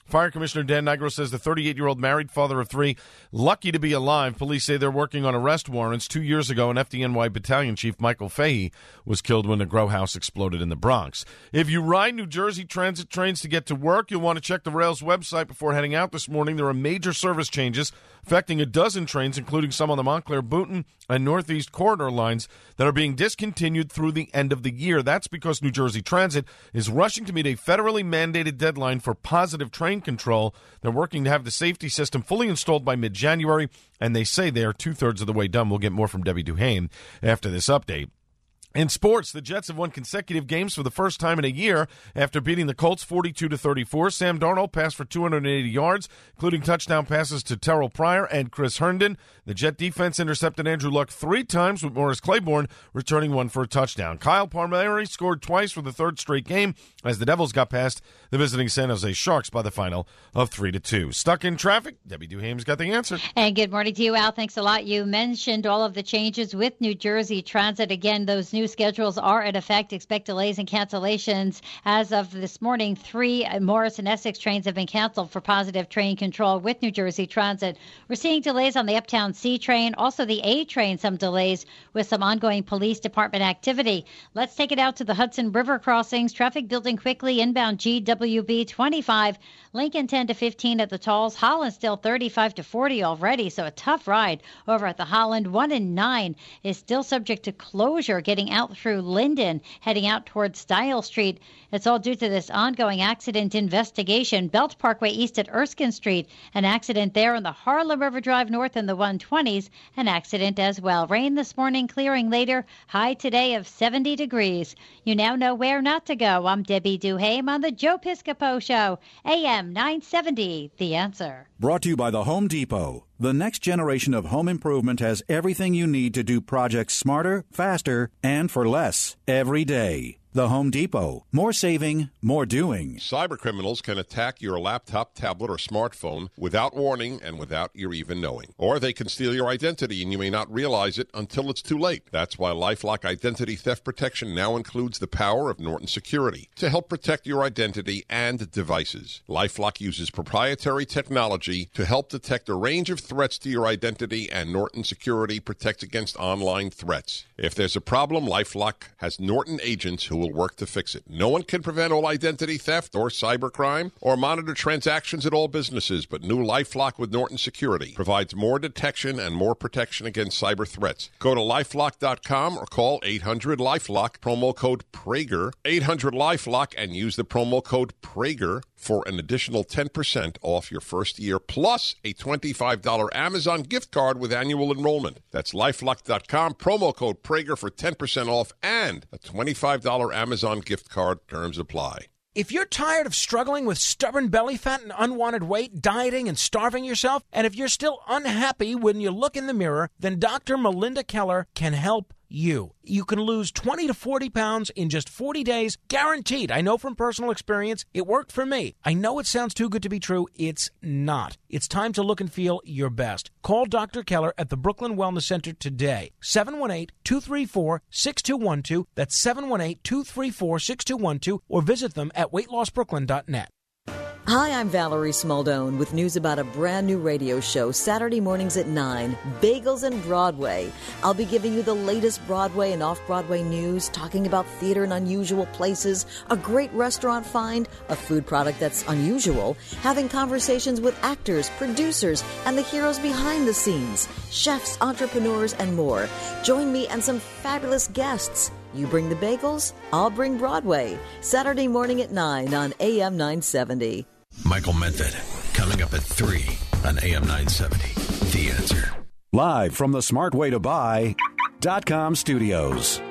Fire Commissioner Dan Nigro says the thirty-eight-year-old married father of three, lucky to be alive. Police say they're working on arrest warrants. Two years ago, an F D N Y battalion chief, Michael Fahey, was killed when a grow house exploded in the Bronx. If you ride New Jersey Transit trains to get to work, you'll want to check the rail's website before heading out this morning. There are major service changes affecting a dozen trains, including some on the Montclair, Boonton, and Northeast Corridor lines that are being discontinued through the end of the year. That's because New Jersey Transit is rushing to meet a federally mandated deadline for positive train control. They're working to have the safety system fully installed by mid-January, and they say they are two-thirds of the way done. We'll get more from Debbie Duhane after this update. In sports, the Jets have won consecutive games for the first time in a year after beating the Colts forty-two to thirty-four. Sam Darnold passed for two hundred eighty yards, including touchdown passes to Terrell Pryor and Chris Herndon. The Jet defense intercepted Andrew Luck three times, with Morris Claiborne returning one for a touchdown. Kyle Palmieri scored twice for the third straight game as the Devils got past the visiting San Jose Sharks by the final of three to two. Stuck in traffic? Debbie Duhame's got the answer. And good morning to you, Al. Thanks a lot. You mentioned all of the changes with New Jersey Transit. Again, those new schedules are in effect. Expect delays and cancellations. As of this morning, three Morris and Essex trains have been canceled for positive train control with New Jersey Transit. We're seeing delays on the Uptown C train, also the A train, some delays with some ongoing police department activity. Let's take it out to the Hudson River crossings. Traffic building quickly inbound G W B twenty-five, Lincoln ten to fifteen at the tolls, Holland still thirty-five to forty already, so a tough ride over at the Holland. one and nine is still subject to closure getting out through Linden, heading out towards Style Street. It's all due to this ongoing accident investigation. Belt Parkway east at Erskine Street, an accident there on the Harlem River Drive north in the one twenties, an accident as well. Rain this morning, clearing later, high today of seventy degrees. You now know where not to go. I'm Debbie Duhame on the Joe Piscopo Show, A M nine seventy, The Answer. Brought to you by the Home Depot. The next generation of home improvement has everything you need to do projects smarter, faster, and for less every day. The Home Depot. More saving, more doing. Cybercriminals can attack your laptop, tablet, or smartphone without warning and without your even knowing. Or they can steal your identity and you may not realize it until it's too late. That's why LifeLock Identity Theft Protection now includes the power of Norton Security to help protect your identity and devices. LifeLock uses proprietary technology to help detect a range of threats to your identity, and Norton Security protects against online threats. If there's a problem, LifeLock has Norton agents who will work to fix it. No one can prevent all identity theft or cybercrime or monitor transactions at all businesses, but new LifeLock with Norton Security provides more detection and more protection against cyber threats. Go to lifelock dot com or call eight hundred LifeLock, promo code Prager, eight hundred LifeLock, and use the promo code Prager for an additional ten percent off your first year, plus a twenty-five dollars Amazon gift card with annual enrollment. That's lifelock dot com, promo code Prager for ten percent off and a twenty-five dollars Amazon gift card. Terms apply. If you're tired of struggling with stubborn belly fat and unwanted weight, dieting and starving yourself, and if you're still unhappy when you look in the mirror, then Doctor Melinda Keller can help you. You can lose twenty to forty pounds in just forty days, guaranteed. I know from personal experience, it worked for me. I know it sounds too good to be true. It's not. It's time to look and feel your best. Call Doctor Keller at the Brooklyn Wellness Center today. seven one eight, two three four, six two one two. That's seven one eight, two three four, six two one two. Or visit them at weight loss brooklyn dot net. Hi, I'm Valerie Smaldone with news about a brand new radio show Saturday mornings at nine, Bagels and Broadway. I'll be giving you the latest Broadway and off-Broadway news, talking about theater in unusual places, a great restaurant find, a food product that's unusual, having conversations with actors, producers, and the heroes behind the scenes, chefs, entrepreneurs, and more. Join me and some fabulous guests. You bring the bagels, I'll bring Broadway. Saturday morning at nine on A M nine seventy. Michael Medved, coming up at three on A M nine seventy. The Answer. Live from the smart way to buy dot com studios.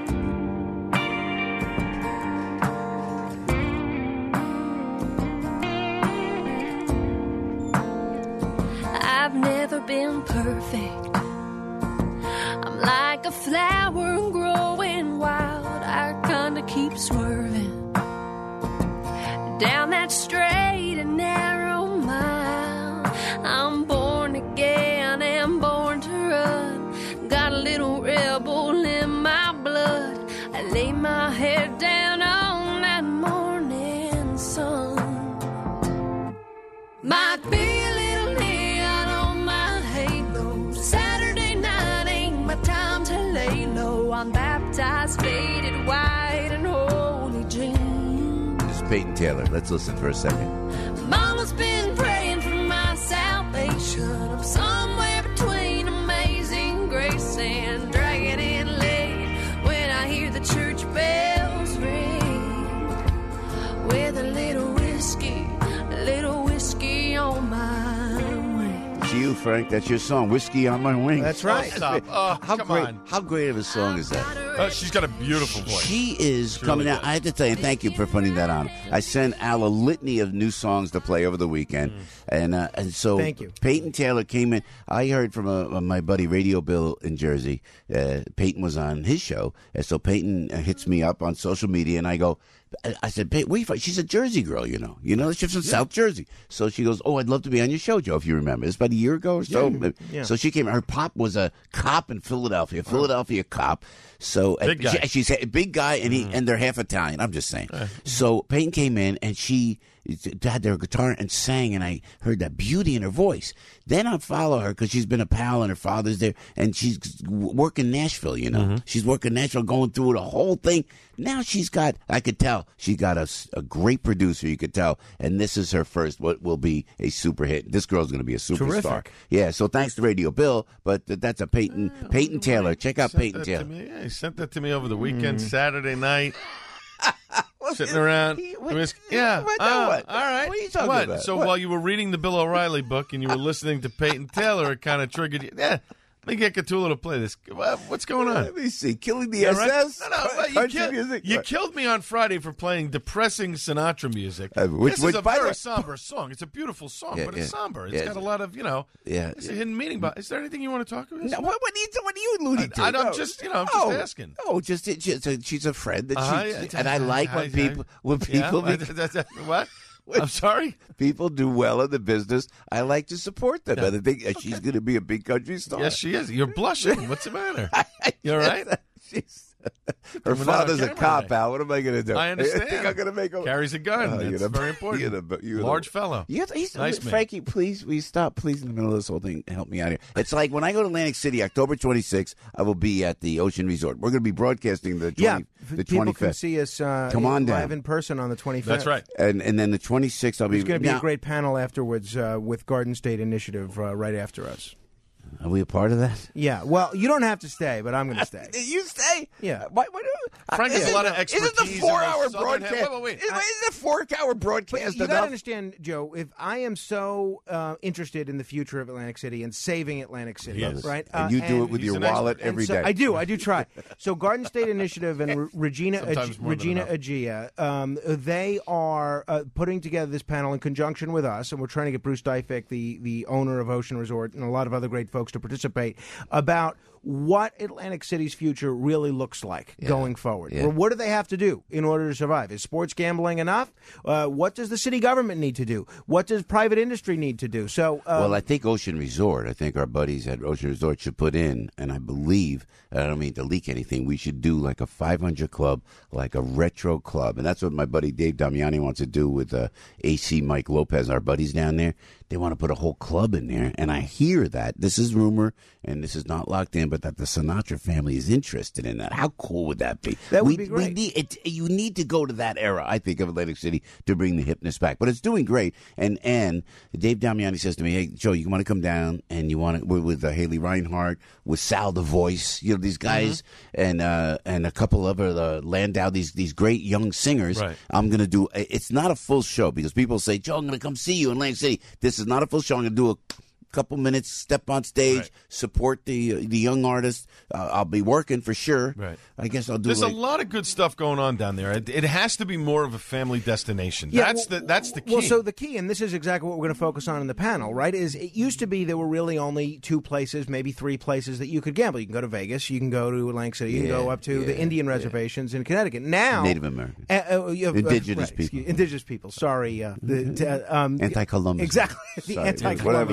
I've never been perfect. I'm like a flower growing wild. I kinda keep swerving down that straight and narrow mile. I'm born again and born to run. Got a little rebel in my blood. I lay my head down on that morning sun. eyes faded white and holy dreams. This is Peyton Taylor. Let's listen for a second. Mama's been praying for my salvation. I'm somewhere between Amazing Grace and Dragging In Late when I hear the church bells ring with a little whiskey, a little whiskey on my wing. It's you, Frank. That's your song, Whiskey on My Wings. That's right. Oh, stop. Oh, how come great, on. How great of a song is that? Uh, she's got a beautiful voice. She is She coming really out. does. I have to tell you, thank you for putting that on. I sent Al a litany of new songs to play over the weekend, and uh, and so Thank you. Peyton Taylor came in. I heard from uh, my buddy Radio Bill in Jersey. Uh, Peyton was on his show, and so Peyton uh, hits me up on social media, and I go. I said, Peyton, where you from? She's a Jersey girl, you know. You know, she's from South Jersey. So she goes, oh, I'd love to be on your show, Joe, if you remember. It's about a year ago or so. Yeah. Yeah. So she came. Her pop was a cop in Philadelphia, Philadelphia cop. So uh, Big guy. She, she's a big guy, and he and they're half Italian. I'm just saying. So Peyton came in, and she had their guitar and sang, and I heard that beauty in her voice. Then I follow her because she's been a pal, and her father's there, and she's working Nashville. You know, Mm-hmm. she's working Nashville, going through the whole thing. Now she's got, I could tell, she got a, a great producer. You could tell, and this is her first. What will be a super hit? This girl's going to be a superstar. Terrific. Yeah. So thanks to Radio Bill, but that's a Peyton Peyton Taylor. Check out Sent Peyton that Taylor. to me. Yeah, he sent that to me over the weekend, Saturday night. Sitting around. what- It was- yeah. what- ah, what? All right. What are you talking What? about? So What? while you were reading the Bill O'Reilly book and you were listening to Peyton Taylor, it kind of triggered you. Yeah. Let me get Cthulhu to play this. What- What's going on? Let me see. Killing the Yeah, S right? S. No, no, but you, Country kill- music. you What? killed me on Friday for playing depressing Sinatra music. Uh, which- this which- is a by the very way- somber song. It's a beautiful song, Yeah, but it's yeah. somber. It's Yeah, got a it's- lot of, you know, Yeah. it's a hidden meaning. But is there anything you want to talk about? No, what, what, are you, what are you alluding to? I, I don't No. just, you know, I'm No. just asking. Oh, just it, she's, a, she's a friend that Uh-huh, she, yeah, and I like when people when people Yeah, make- what? I'm sorry. people do well in the business. I like to support them, and I think uh, she's going to be a big country star. Yes, she is. You're blushing. What's the matter? You all right? She's, her We're not on father's a camera cop, today. Al. What am I going to do? I understand. I think I'm going to make him Carries a gun. Oh, That's you're the- very important. you're the- you're the- Large fellow. You have to, he's, Nice man. Frankie, please, will you stop, please, in the middle of this whole thing and help me out here. It's like when I go to Atlantic City, October twenty-sixth, I will be at the Ocean Resort. We're going to be broadcasting the twenty, Yeah, the people can twenty-fifth. see us uh, Come on live down. in person on the twenty-fifth. That's right. And and then the twenty-sixth, I'll be. There's going to be now, a great panel afterwards uh, with Garden State Initiative uh, right after us. Are we a part of that? Yeah, well, you don't have to stay, but I'm going to stay. You stay? Yeah. Why, why do, Frank has a lot of Isn't expertise. the in four-hour the southern half- broadcast? Wait, wait, wait. Isn't, isn't the four-hour broadcast You got to enough? understand, Joe, if I am so uh, interested in the future of Atlantic City and saving Atlantic City, Yes. right? And Uh, you do it with he's your an wallet expert. every And so- day. I do. I do try. So Garden State Initiative and Re- Regina Sometimes Ag- more than Regina enough. Agia, um, they are uh, putting together this panel in conjunction with us, and we're trying to get Bruce Dyfick, the, the owner of Ocean Resort, and a lot of other great folks to participate, about what Atlantic City's future really looks like going forward. Yeah. Well, what do they have to do in order to survive? Is sports gambling enough? Uh, what does the city government need to do? What does private industry need to do? So, um, Well, I think Ocean Resort, I think our buddies at Ocean Resort should put in, and I believe, I don't mean to leak anything, we should do like a five hundred club, like a retro club. And that's what my buddy Dave Damiani wants to do with uh, A C Mike Lopez, our buddies down there. They want to put a whole club in there. And I hear that. This is rumor, and this is not locked in, but that the Sinatra family is interested in that. How cool would that be? That would we, be great. We need, it, you need to go to that era, I think, of Atlantic City to bring the hipness back. But it's doing great. And and Dave Damiani says to me, hey, Joe, you want to come down and you want to, we're with uh, Haley Reinhart, with Sal the Voice, you know, these guys, Mm-hmm. and uh, and a couple of uh, Landau, these these great young singers. Right. I'm going to do, it's not a full show because people say, Joe, I'm going to come see you in Atlantic City. This is not a full show. I'm going to do a couple minutes, step on stage, Right. support the the young artist. Uh, I'll be working for sure. Right. I guess I'll do There's like, a lot of good stuff going on down there. It, it has to be more of a family destination. Yeah, that's well, the that's the key. Well, so the key, and this is exactly what we're going to focus on in the panel, right? Is it used to be there were really only two places, maybe three places that you could gamble. You can go to Vegas, you can go to Atlantic City, you Yeah, can go up to yeah, the Indian yeah. reservations in Connecticut. Now, Native American. Uh, uh, you have, uh, Indigenous right, people. excuse- indigenous people. Sorry, uh, the, t- uh, um, Anti-Columbus. Exactly, the Sorry, anti-Columbus. whatever the name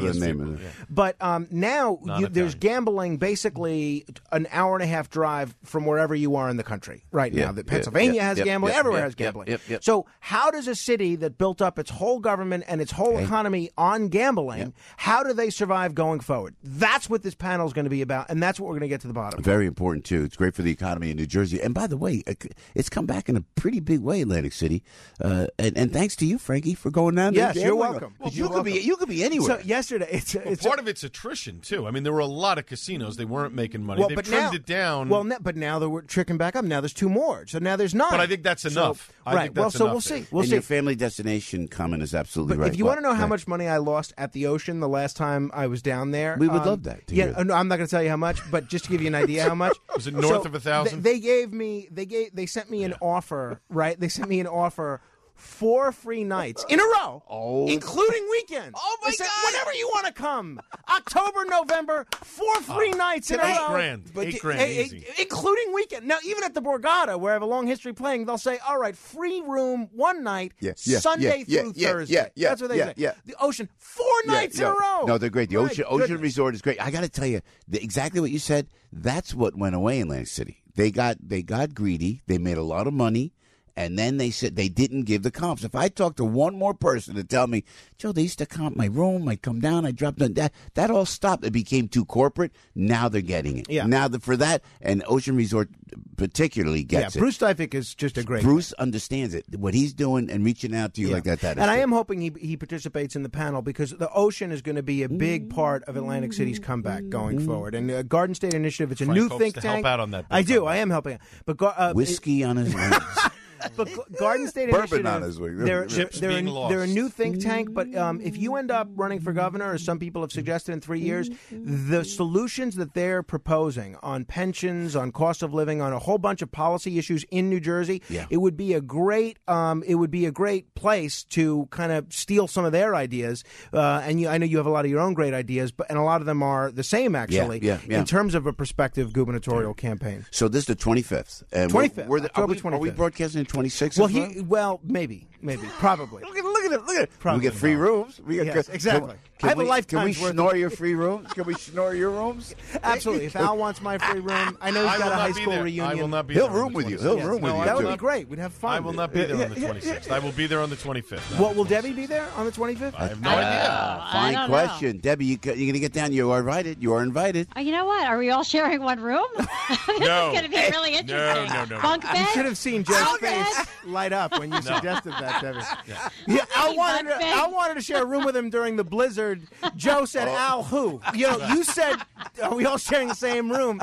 than- Yeah. But um, now Not you, there's Italian. gambling basically an hour and a half drive from wherever you are in the country right Yeah, now. That yeah, Pennsylvania yeah, has yep, gambling. yep, Everywhere yep, has yep, gambling. yep, yep. So how does a city that built up its whole government and its whole Okay. economy on gambling, how do they survive going forward? That's what this panel is going to be about, and that's what we're going to get to the bottom. Very important, too. It's great for the economy in New Jersey. And by the way, it's come back in a pretty big way, Atlantic City. Uh, and, and thanks to you, Frankie, for going down there. Yes, you're gambling. welcome. Well, You're you could be welcome. you could be anywhere. So yesterday, it's, Well, it's part of it's attrition too. I mean, there were a lot of casinos; they weren't making money. Well, They but trimmed now, it down. Well, now, but now they're tricking back up. Now there's two more. So now there's nine. But I think that's So- enough. I right. think well, that's so enough we'll there. see. We'll and see. your family destination comment is absolutely But right. if you What- want to know how right. much money I lost at the ocean the last time I was down there, We would um, love that to Yeah, hear that. no, I'm not going to tell you how much, but just to give you an idea how much. Was it north So of a thousand? They, they gave me. They gave. They sent me an offer. Right. They sent me an offer. Four free nights in a row, oh. including weekends. Oh my God! Whenever you want to come, October, November, four free nights in a eight row. grand. But Eight d- grand, eh, eh, easy. including weekend. Now, even at the Borgata, where I have a long history playing, they'll say, "All right, free room one night, Yeah, yeah, Sunday yeah, through yeah, Thursday." yeah, yeah, That's what they yeah, say. yeah. The Ocean, four Yeah, nights yeah. in a row. No, they're great. The My Ocean Ocean goodness. Resort is great. I got to tell you, the, exactly what you said. That's what went away in Atlantic City. They got they got greedy. They made a lot of money. And then they said they didn't give the comps. If I talked to one more person to tell me, Joe, they used to comp my room. I'd come down. I dropped on that. That all stopped. It became too corporate. Now they're getting it. Yeah. Now the, for that, and Ocean Resort particularly gets yeah, it. Bruce Dyfik is just a great. Bruce understands it. What he's doing and reaching out to you Yeah. like that. That is and I great. am hoping he he participates in the panel because the ocean is going to be a big part of Atlantic City's comeback going forward. And uh, Garden State Initiative, it's a Frank new hopes think to tank. help out on that I big do. I am helping. out. But Gar- uh, Whiskey on his wings. But G- Garden State Bourbon Initiative, on his wing. they're, they're, Chips they're, being a, lost. they're a new think tank, but um, if you end up running for governor, as some people have suggested in three years, the solutions that they're proposing on pensions, on cost of living, on a whole bunch of policy issues in New Jersey, Yeah. it would be a great um, it would be a great place to kind of steal some of their ideas. Uh, and you, I know you have a lot of your own great ideas, but and a lot of them are the same actually yeah, yeah. in terms of a prospective gubernatorial campaign. So this is the twenty-fifth. And twenty-fifth, We're, we're the, are, October we, are we twenty-fifth. broadcasting in twenty-six? Well, he well maybe maybe probably. Look at look at it! Look at it! Probably we get free not. rooms. We get Yes, exactly. Can, I have a we, lifetime's Can we worth snore of- your free rooms? Can we snore your rooms? Absolutely. If Al wants my free room, I know he's I got will a high not be school there. reunion. I will not be He'll there on room the with you. twenty-sixth. He'll room No, with you, I That will would be not- great. We'd have fun. I will not be there on the Yeah, yeah, twenty-sixth. I will be there on the twenty-fifth. What will Debbie be there on the twenty-fifth? I have no Uh, idea. I Fine don't question, know. Debbie. You, you're going to get down. You are invited. You are invited. Oh, you know what? Are we all sharing one room? this No. is going to be really No, interesting. no, no, no. Bunk You bed? should have seen Joe's Bunk face bed? light up when you suggested that, Debbie. Yeah. Yeah, Al Bunk wanted, to, bed? Al wanted to share a room with him during the blizzard. Joe said, Al, who? You know, you said, are we all sharing the same room?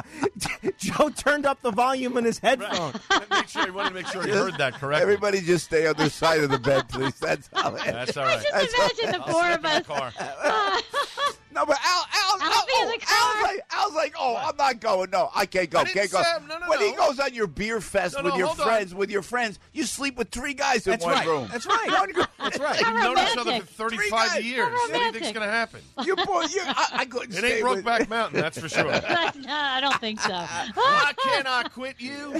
Joe turned up the volume in his headphone. Make sure, I wanted to make sure he heard that correctly. Everybody just stay on their side of the bed, please. That's how it That's all right. Just imagine the I'll four sleep of in us. the car. No, but Al, Al, I'll Al, be in oh, the car. Al's like, Al's like, oh, I'm not going. No, I can't go. I didn't Can't go. say I'm- no, no, when he no. goes on your beer fest No, with no, your hold on. friends, with your friends, you sleep with three guys in That's one right. room. That's right. One group. That's right. We've How known each other for romantic. thirty-five Three guys. years. How romantic. Anything's going to happen. You boy, you, I, I couldn't It stay ain't with Brokeback Mountain, that's for sure. no, I don't think so. Why can't I quit you?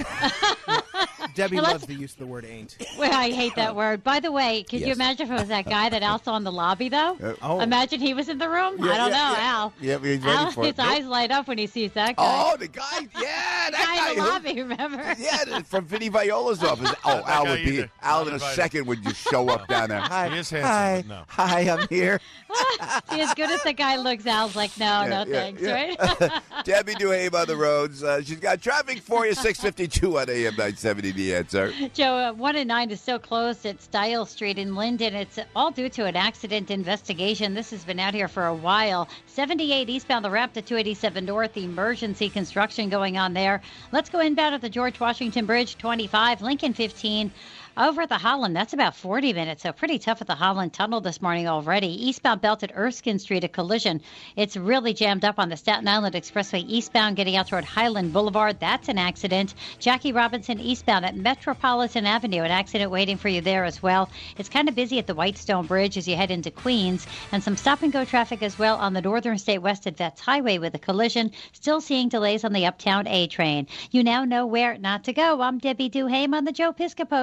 Debbie Let's- loves the use of the word ain't. Well, I hate that word. By the way, could you Yes. imagine if it was that guy that Al saw in the lobby, though? Uh, oh. Imagine he was in the room? Yeah, I don't yeah, know, yeah. Al. Yeah, but he's ready Al, for his it. Nope. eyes light up when he sees that guy. Oh, the guy, yeah, the that guy in the who- lobby, remember? Yeah, from Vinny Viola's office. Oh, Not that Al guy would be either. Al Not in a invited. second would just show up down there. Hi, He is handsome, hi, but no. hi, I'm here. See, as good as the guy looks, Al's like, no, Yeah, no yeah, thanks, yeah. right? Debbie Duhame on the roads. Uh, she's got traffic for you. six fifty-two on A M nine seventy. The Answer. Joe, uh, one and nine is still closed at Stiles Street in Linden. It's all due to an accident investigation. This has been out here for a while. seventy-eight eastbound the ramp to two eighty-seven north. Emergency construction going on there. Let's go inbound at the George Washington Bridge. twenty-five, Lincoln fifteen. Over at the Holland, that's about forty minutes, so pretty tough at the Holland Tunnel this morning already. Eastbound belt at Erskine Street, a collision. It's really jammed up on the Staten Island Expressway eastbound getting out toward Highland Boulevard. That's an accident. Jackie Robinson eastbound at Metropolitan Avenue, an accident waiting for you there as well. It's kind of busy at the Whitestone Bridge as you head into Queens, and some stop-and-go traffic as well on the Northern State West at Vets Highway with a collision. Still seeing delays on the Uptown A train. You now know where not to go. I'm Debbie Duhame on the Joe Piscopo Show.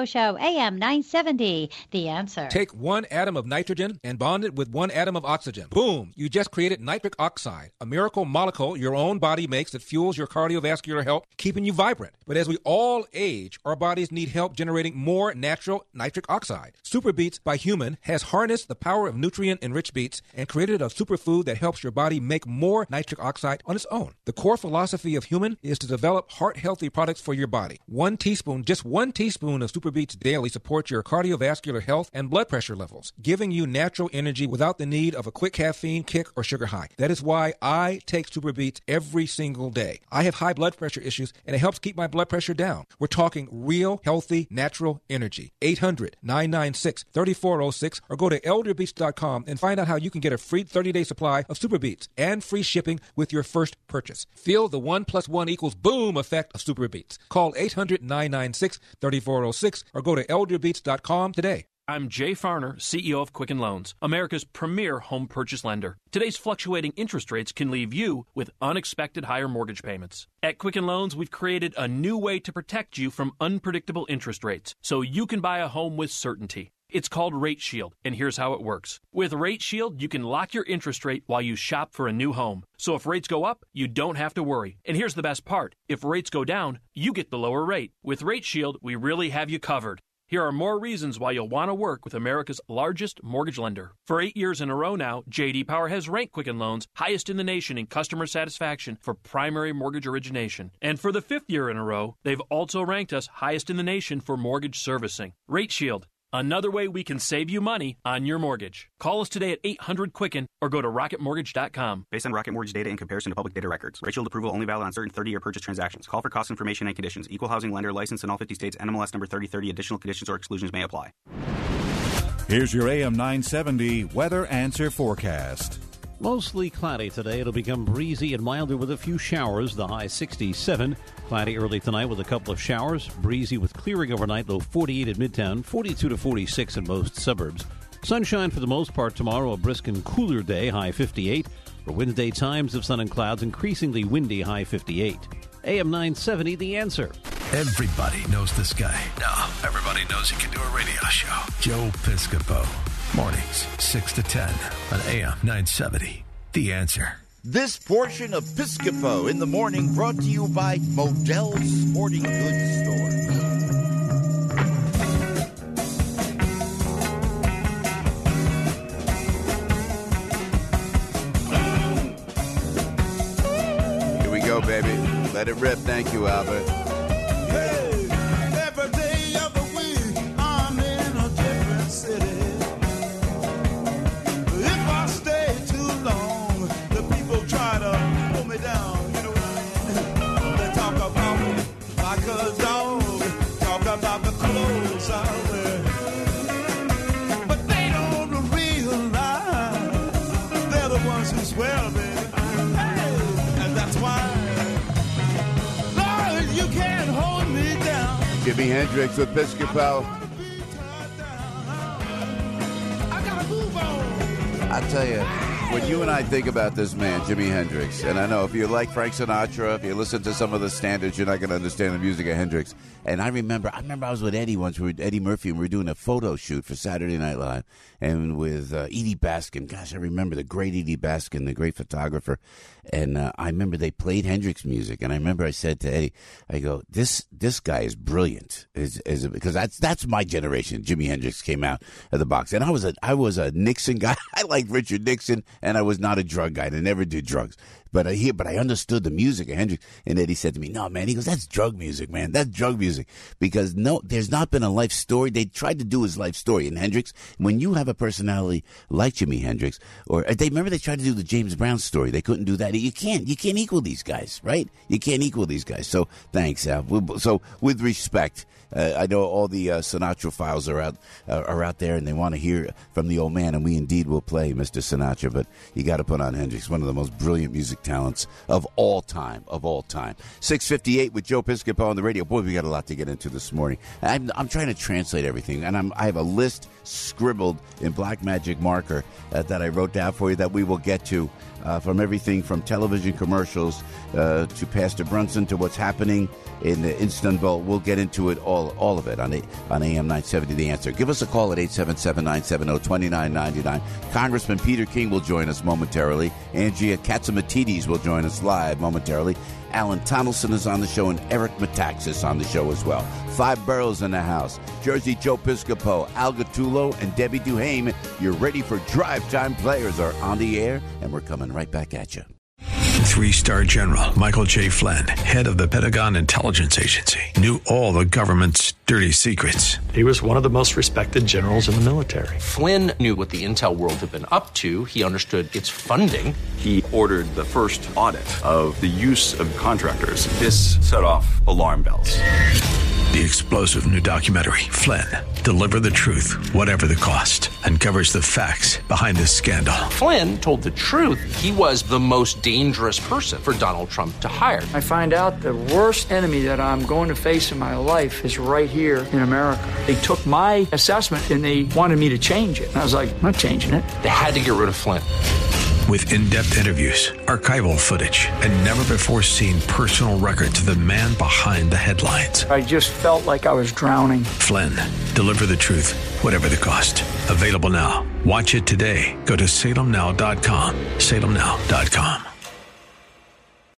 A M nine seventy, The Answer. Take one atom of nitrogen and bond it with one atom of oxygen. Boom! You just created nitric oxide, a miracle molecule your own body makes that fuels your cardiovascular health, keeping you vibrant. But as we all age, our bodies need help generating more natural nitric oxide. Super Beets by Human has harnessed the power of nutrient-enriched beets and created a superfood that helps your body make more nitric oxide on its own. The core philosophy of Human is to develop heart-healthy products for your body. One teaspoon, just one teaspoon of Super Beets daily supports your cardiovascular health and blood pressure levels, giving you natural energy without the need of a quick caffeine kick or sugar high. That is why I take Super Beets every single day. I have high blood pressure issues, and it helps keep my blood pressure down. We're talking real, healthy, natural energy. eight hundred, nine nine six, three four zero six or go to elder beets dot com and find out how you can get a free thirty-day supply of Super Beets and free shipping with your first purchase. Feel the one plus one equals boom effect of Super Beets. Call eight hundred, nine nine six, three four zero six or go to elder beets dot com today. I'm Jay Farner, C E O of Quicken Loans, America's premier home purchase lender. Today's fluctuating interest rates can leave you with unexpected higher mortgage payments. At Quicken Loans, we've created a new way to protect you from unpredictable interest rates so you can buy a home with certainty. It's called Rate Shield, and here's how it works. With Rate Shield, you can lock your interest rate while you shop for a new home. So if rates go up, you don't have to worry. And here's the best part. If rates go down, you get the lower rate. With Rate Shield, we really have you covered. Here are more reasons why you'll want to work with America's largest mortgage lender. For eight years in a row now, J D Power has ranked Quicken Loans highest in the nation in customer satisfaction for primary mortgage origination. And for the fifth year in a row, they've also ranked us highest in the nation for mortgage servicing. Rate Shield, another way we can save you money on your mortgage. Call us today at eight hundred Quicken or go to rocket mortgage dot com. Based on Rocket Mortgage data in comparison to public data records. Rate Shield approval only valid on certain thirty-year purchase transactions. Call for cost information and conditions. Equal housing lender license in all fifty states. N M L S number thirty thirty. Additional conditions or exclusions may apply. Here's your A M nine seventy Weather Answer Forecast. Mostly cloudy today. It'll become breezy and milder with a few showers. The high sixty-seven. Cloudy early tonight with a couple of showers. Breezy with clearing overnight. Low forty-eight at Midtown. forty-two to forty-six in most suburbs. Sunshine for the most part tomorrow. A brisk and cooler day. High fifty-eight. For Wednesday, times of sun and clouds. Increasingly windy. High fifty-eight. A M nine seventy, The Answer. Everybody knows this guy. No, everybody knows he can do a radio show. Joe Piscopo. Mornings, six to ten on A M nine seventy. The Answer. This portion of Piscopo in the morning brought to you by Modell's Sporting Goods Store. Here we go, baby. Let it rip. Thank you, Albert. Hey, every day of the week, I'm in a different city. If I stay too long, the people try to pull me down. You know what I mean? They talk about me like a dog, talk about the clothes I wear. But they don't realize they're the ones who swear, baby. Hey, and that's why. You can't hold me down. Jimi Hendrix with Piscopo. I gotta move on. I tell you, when you and I think about this man, Jimi Hendrix, and I know if you like Frank Sinatra, if you listen to some of the standards, you're not going to understand the music of Hendrix. And I remember, I remember I was with Eddie once, we were, Eddie Murphy, and we were doing a photo shoot for Saturday Night Live, and with uh, Edie Baskin. Gosh, I remember the great Edie Baskin, the great photographer. And uh, I remember they played Hendrix music, and I remember I said to Eddie, I go, this this guy is brilliant, is, is because that's that's my generation. Jimi Hendrix came out of the box, and I was a I was a Nixon guy. I liked Richard Nixon, and I was not a drug guy. I never did drugs. But I hear, but I understood the music of Hendrix. And Eddie said to me, no, man, he goes, that's drug music, man. That's drug music. Because no, there's not been a life story. They tried to do his life story. And Hendrix, when you have a personality like Jimi Hendrix, or they remember they tried to do the James Brown story. They couldn't do that. You can't, you can't equal these guys, right? You can't equal these guys. So thanks, Al. So with respect, Uh, I know all the uh, Sinatra files are out uh, are out there, and they want to hear from the old man, and we indeed will play Mister Sinatra. But you got to put on Hendrix, one of the most brilliant music comedic talents of all time, of all time. six fifty-eight with Joe Piscopo on the radio. Boy, we got a lot to get into this morning. I'm, I'm trying to translate everything, and I'm, I have a list scribbled in black magic marker uh, that I wrote down for you that we will get to, uh, from everything from television commercials uh, to Pastor Brunson to what's happening in Istanbul. We'll get into it, all all of it, on, a, on A M nine seventy The Answer. Give us a call at eight seven seven, nine seven zero, two nine nine nine. Congressman Peter King will join us momentarily. Andrea Katzimatidis will join us live momentarily. Alan Tonelson is on the show, and Eric Metaxas on the show as well. Five Boroughs in the house. Jersey Joe Piscopo, Al Gattulo, and Debbie Duhame. You're ready for Drive Time Players are on the air, and we're coming right back at you. Three-star General Michael J. Flynn, head of the Pentagon Intelligence Agency, knew all the government's dirty secrets. He was one of the most respected generals in the military. Flynn knew what the intel world had been up to. He understood its funding. He ordered the first audit of the use of contractors. This set off alarm bells. The explosive new documentary, Flynn, Deliver the Truth, Whatever the Cost, uncovers the facts behind this scandal. Flynn told the truth. He was the most dangerous person for Donald Trump to hire. I find out the worst enemy that I'm going to face in my life is right here in America. They took my assessment and they wanted me to change it. And I was like, I'm not changing it. They had to get rid of Flynn. With in-depth interviews, archival footage, and never-before-seen personal records of the man behind the headlines. I just felt like I was drowning. Flynn, Deliver the Truth, Whatever the Cost. Available now. Watch it today. Go to salem now dot com. salem now dot com.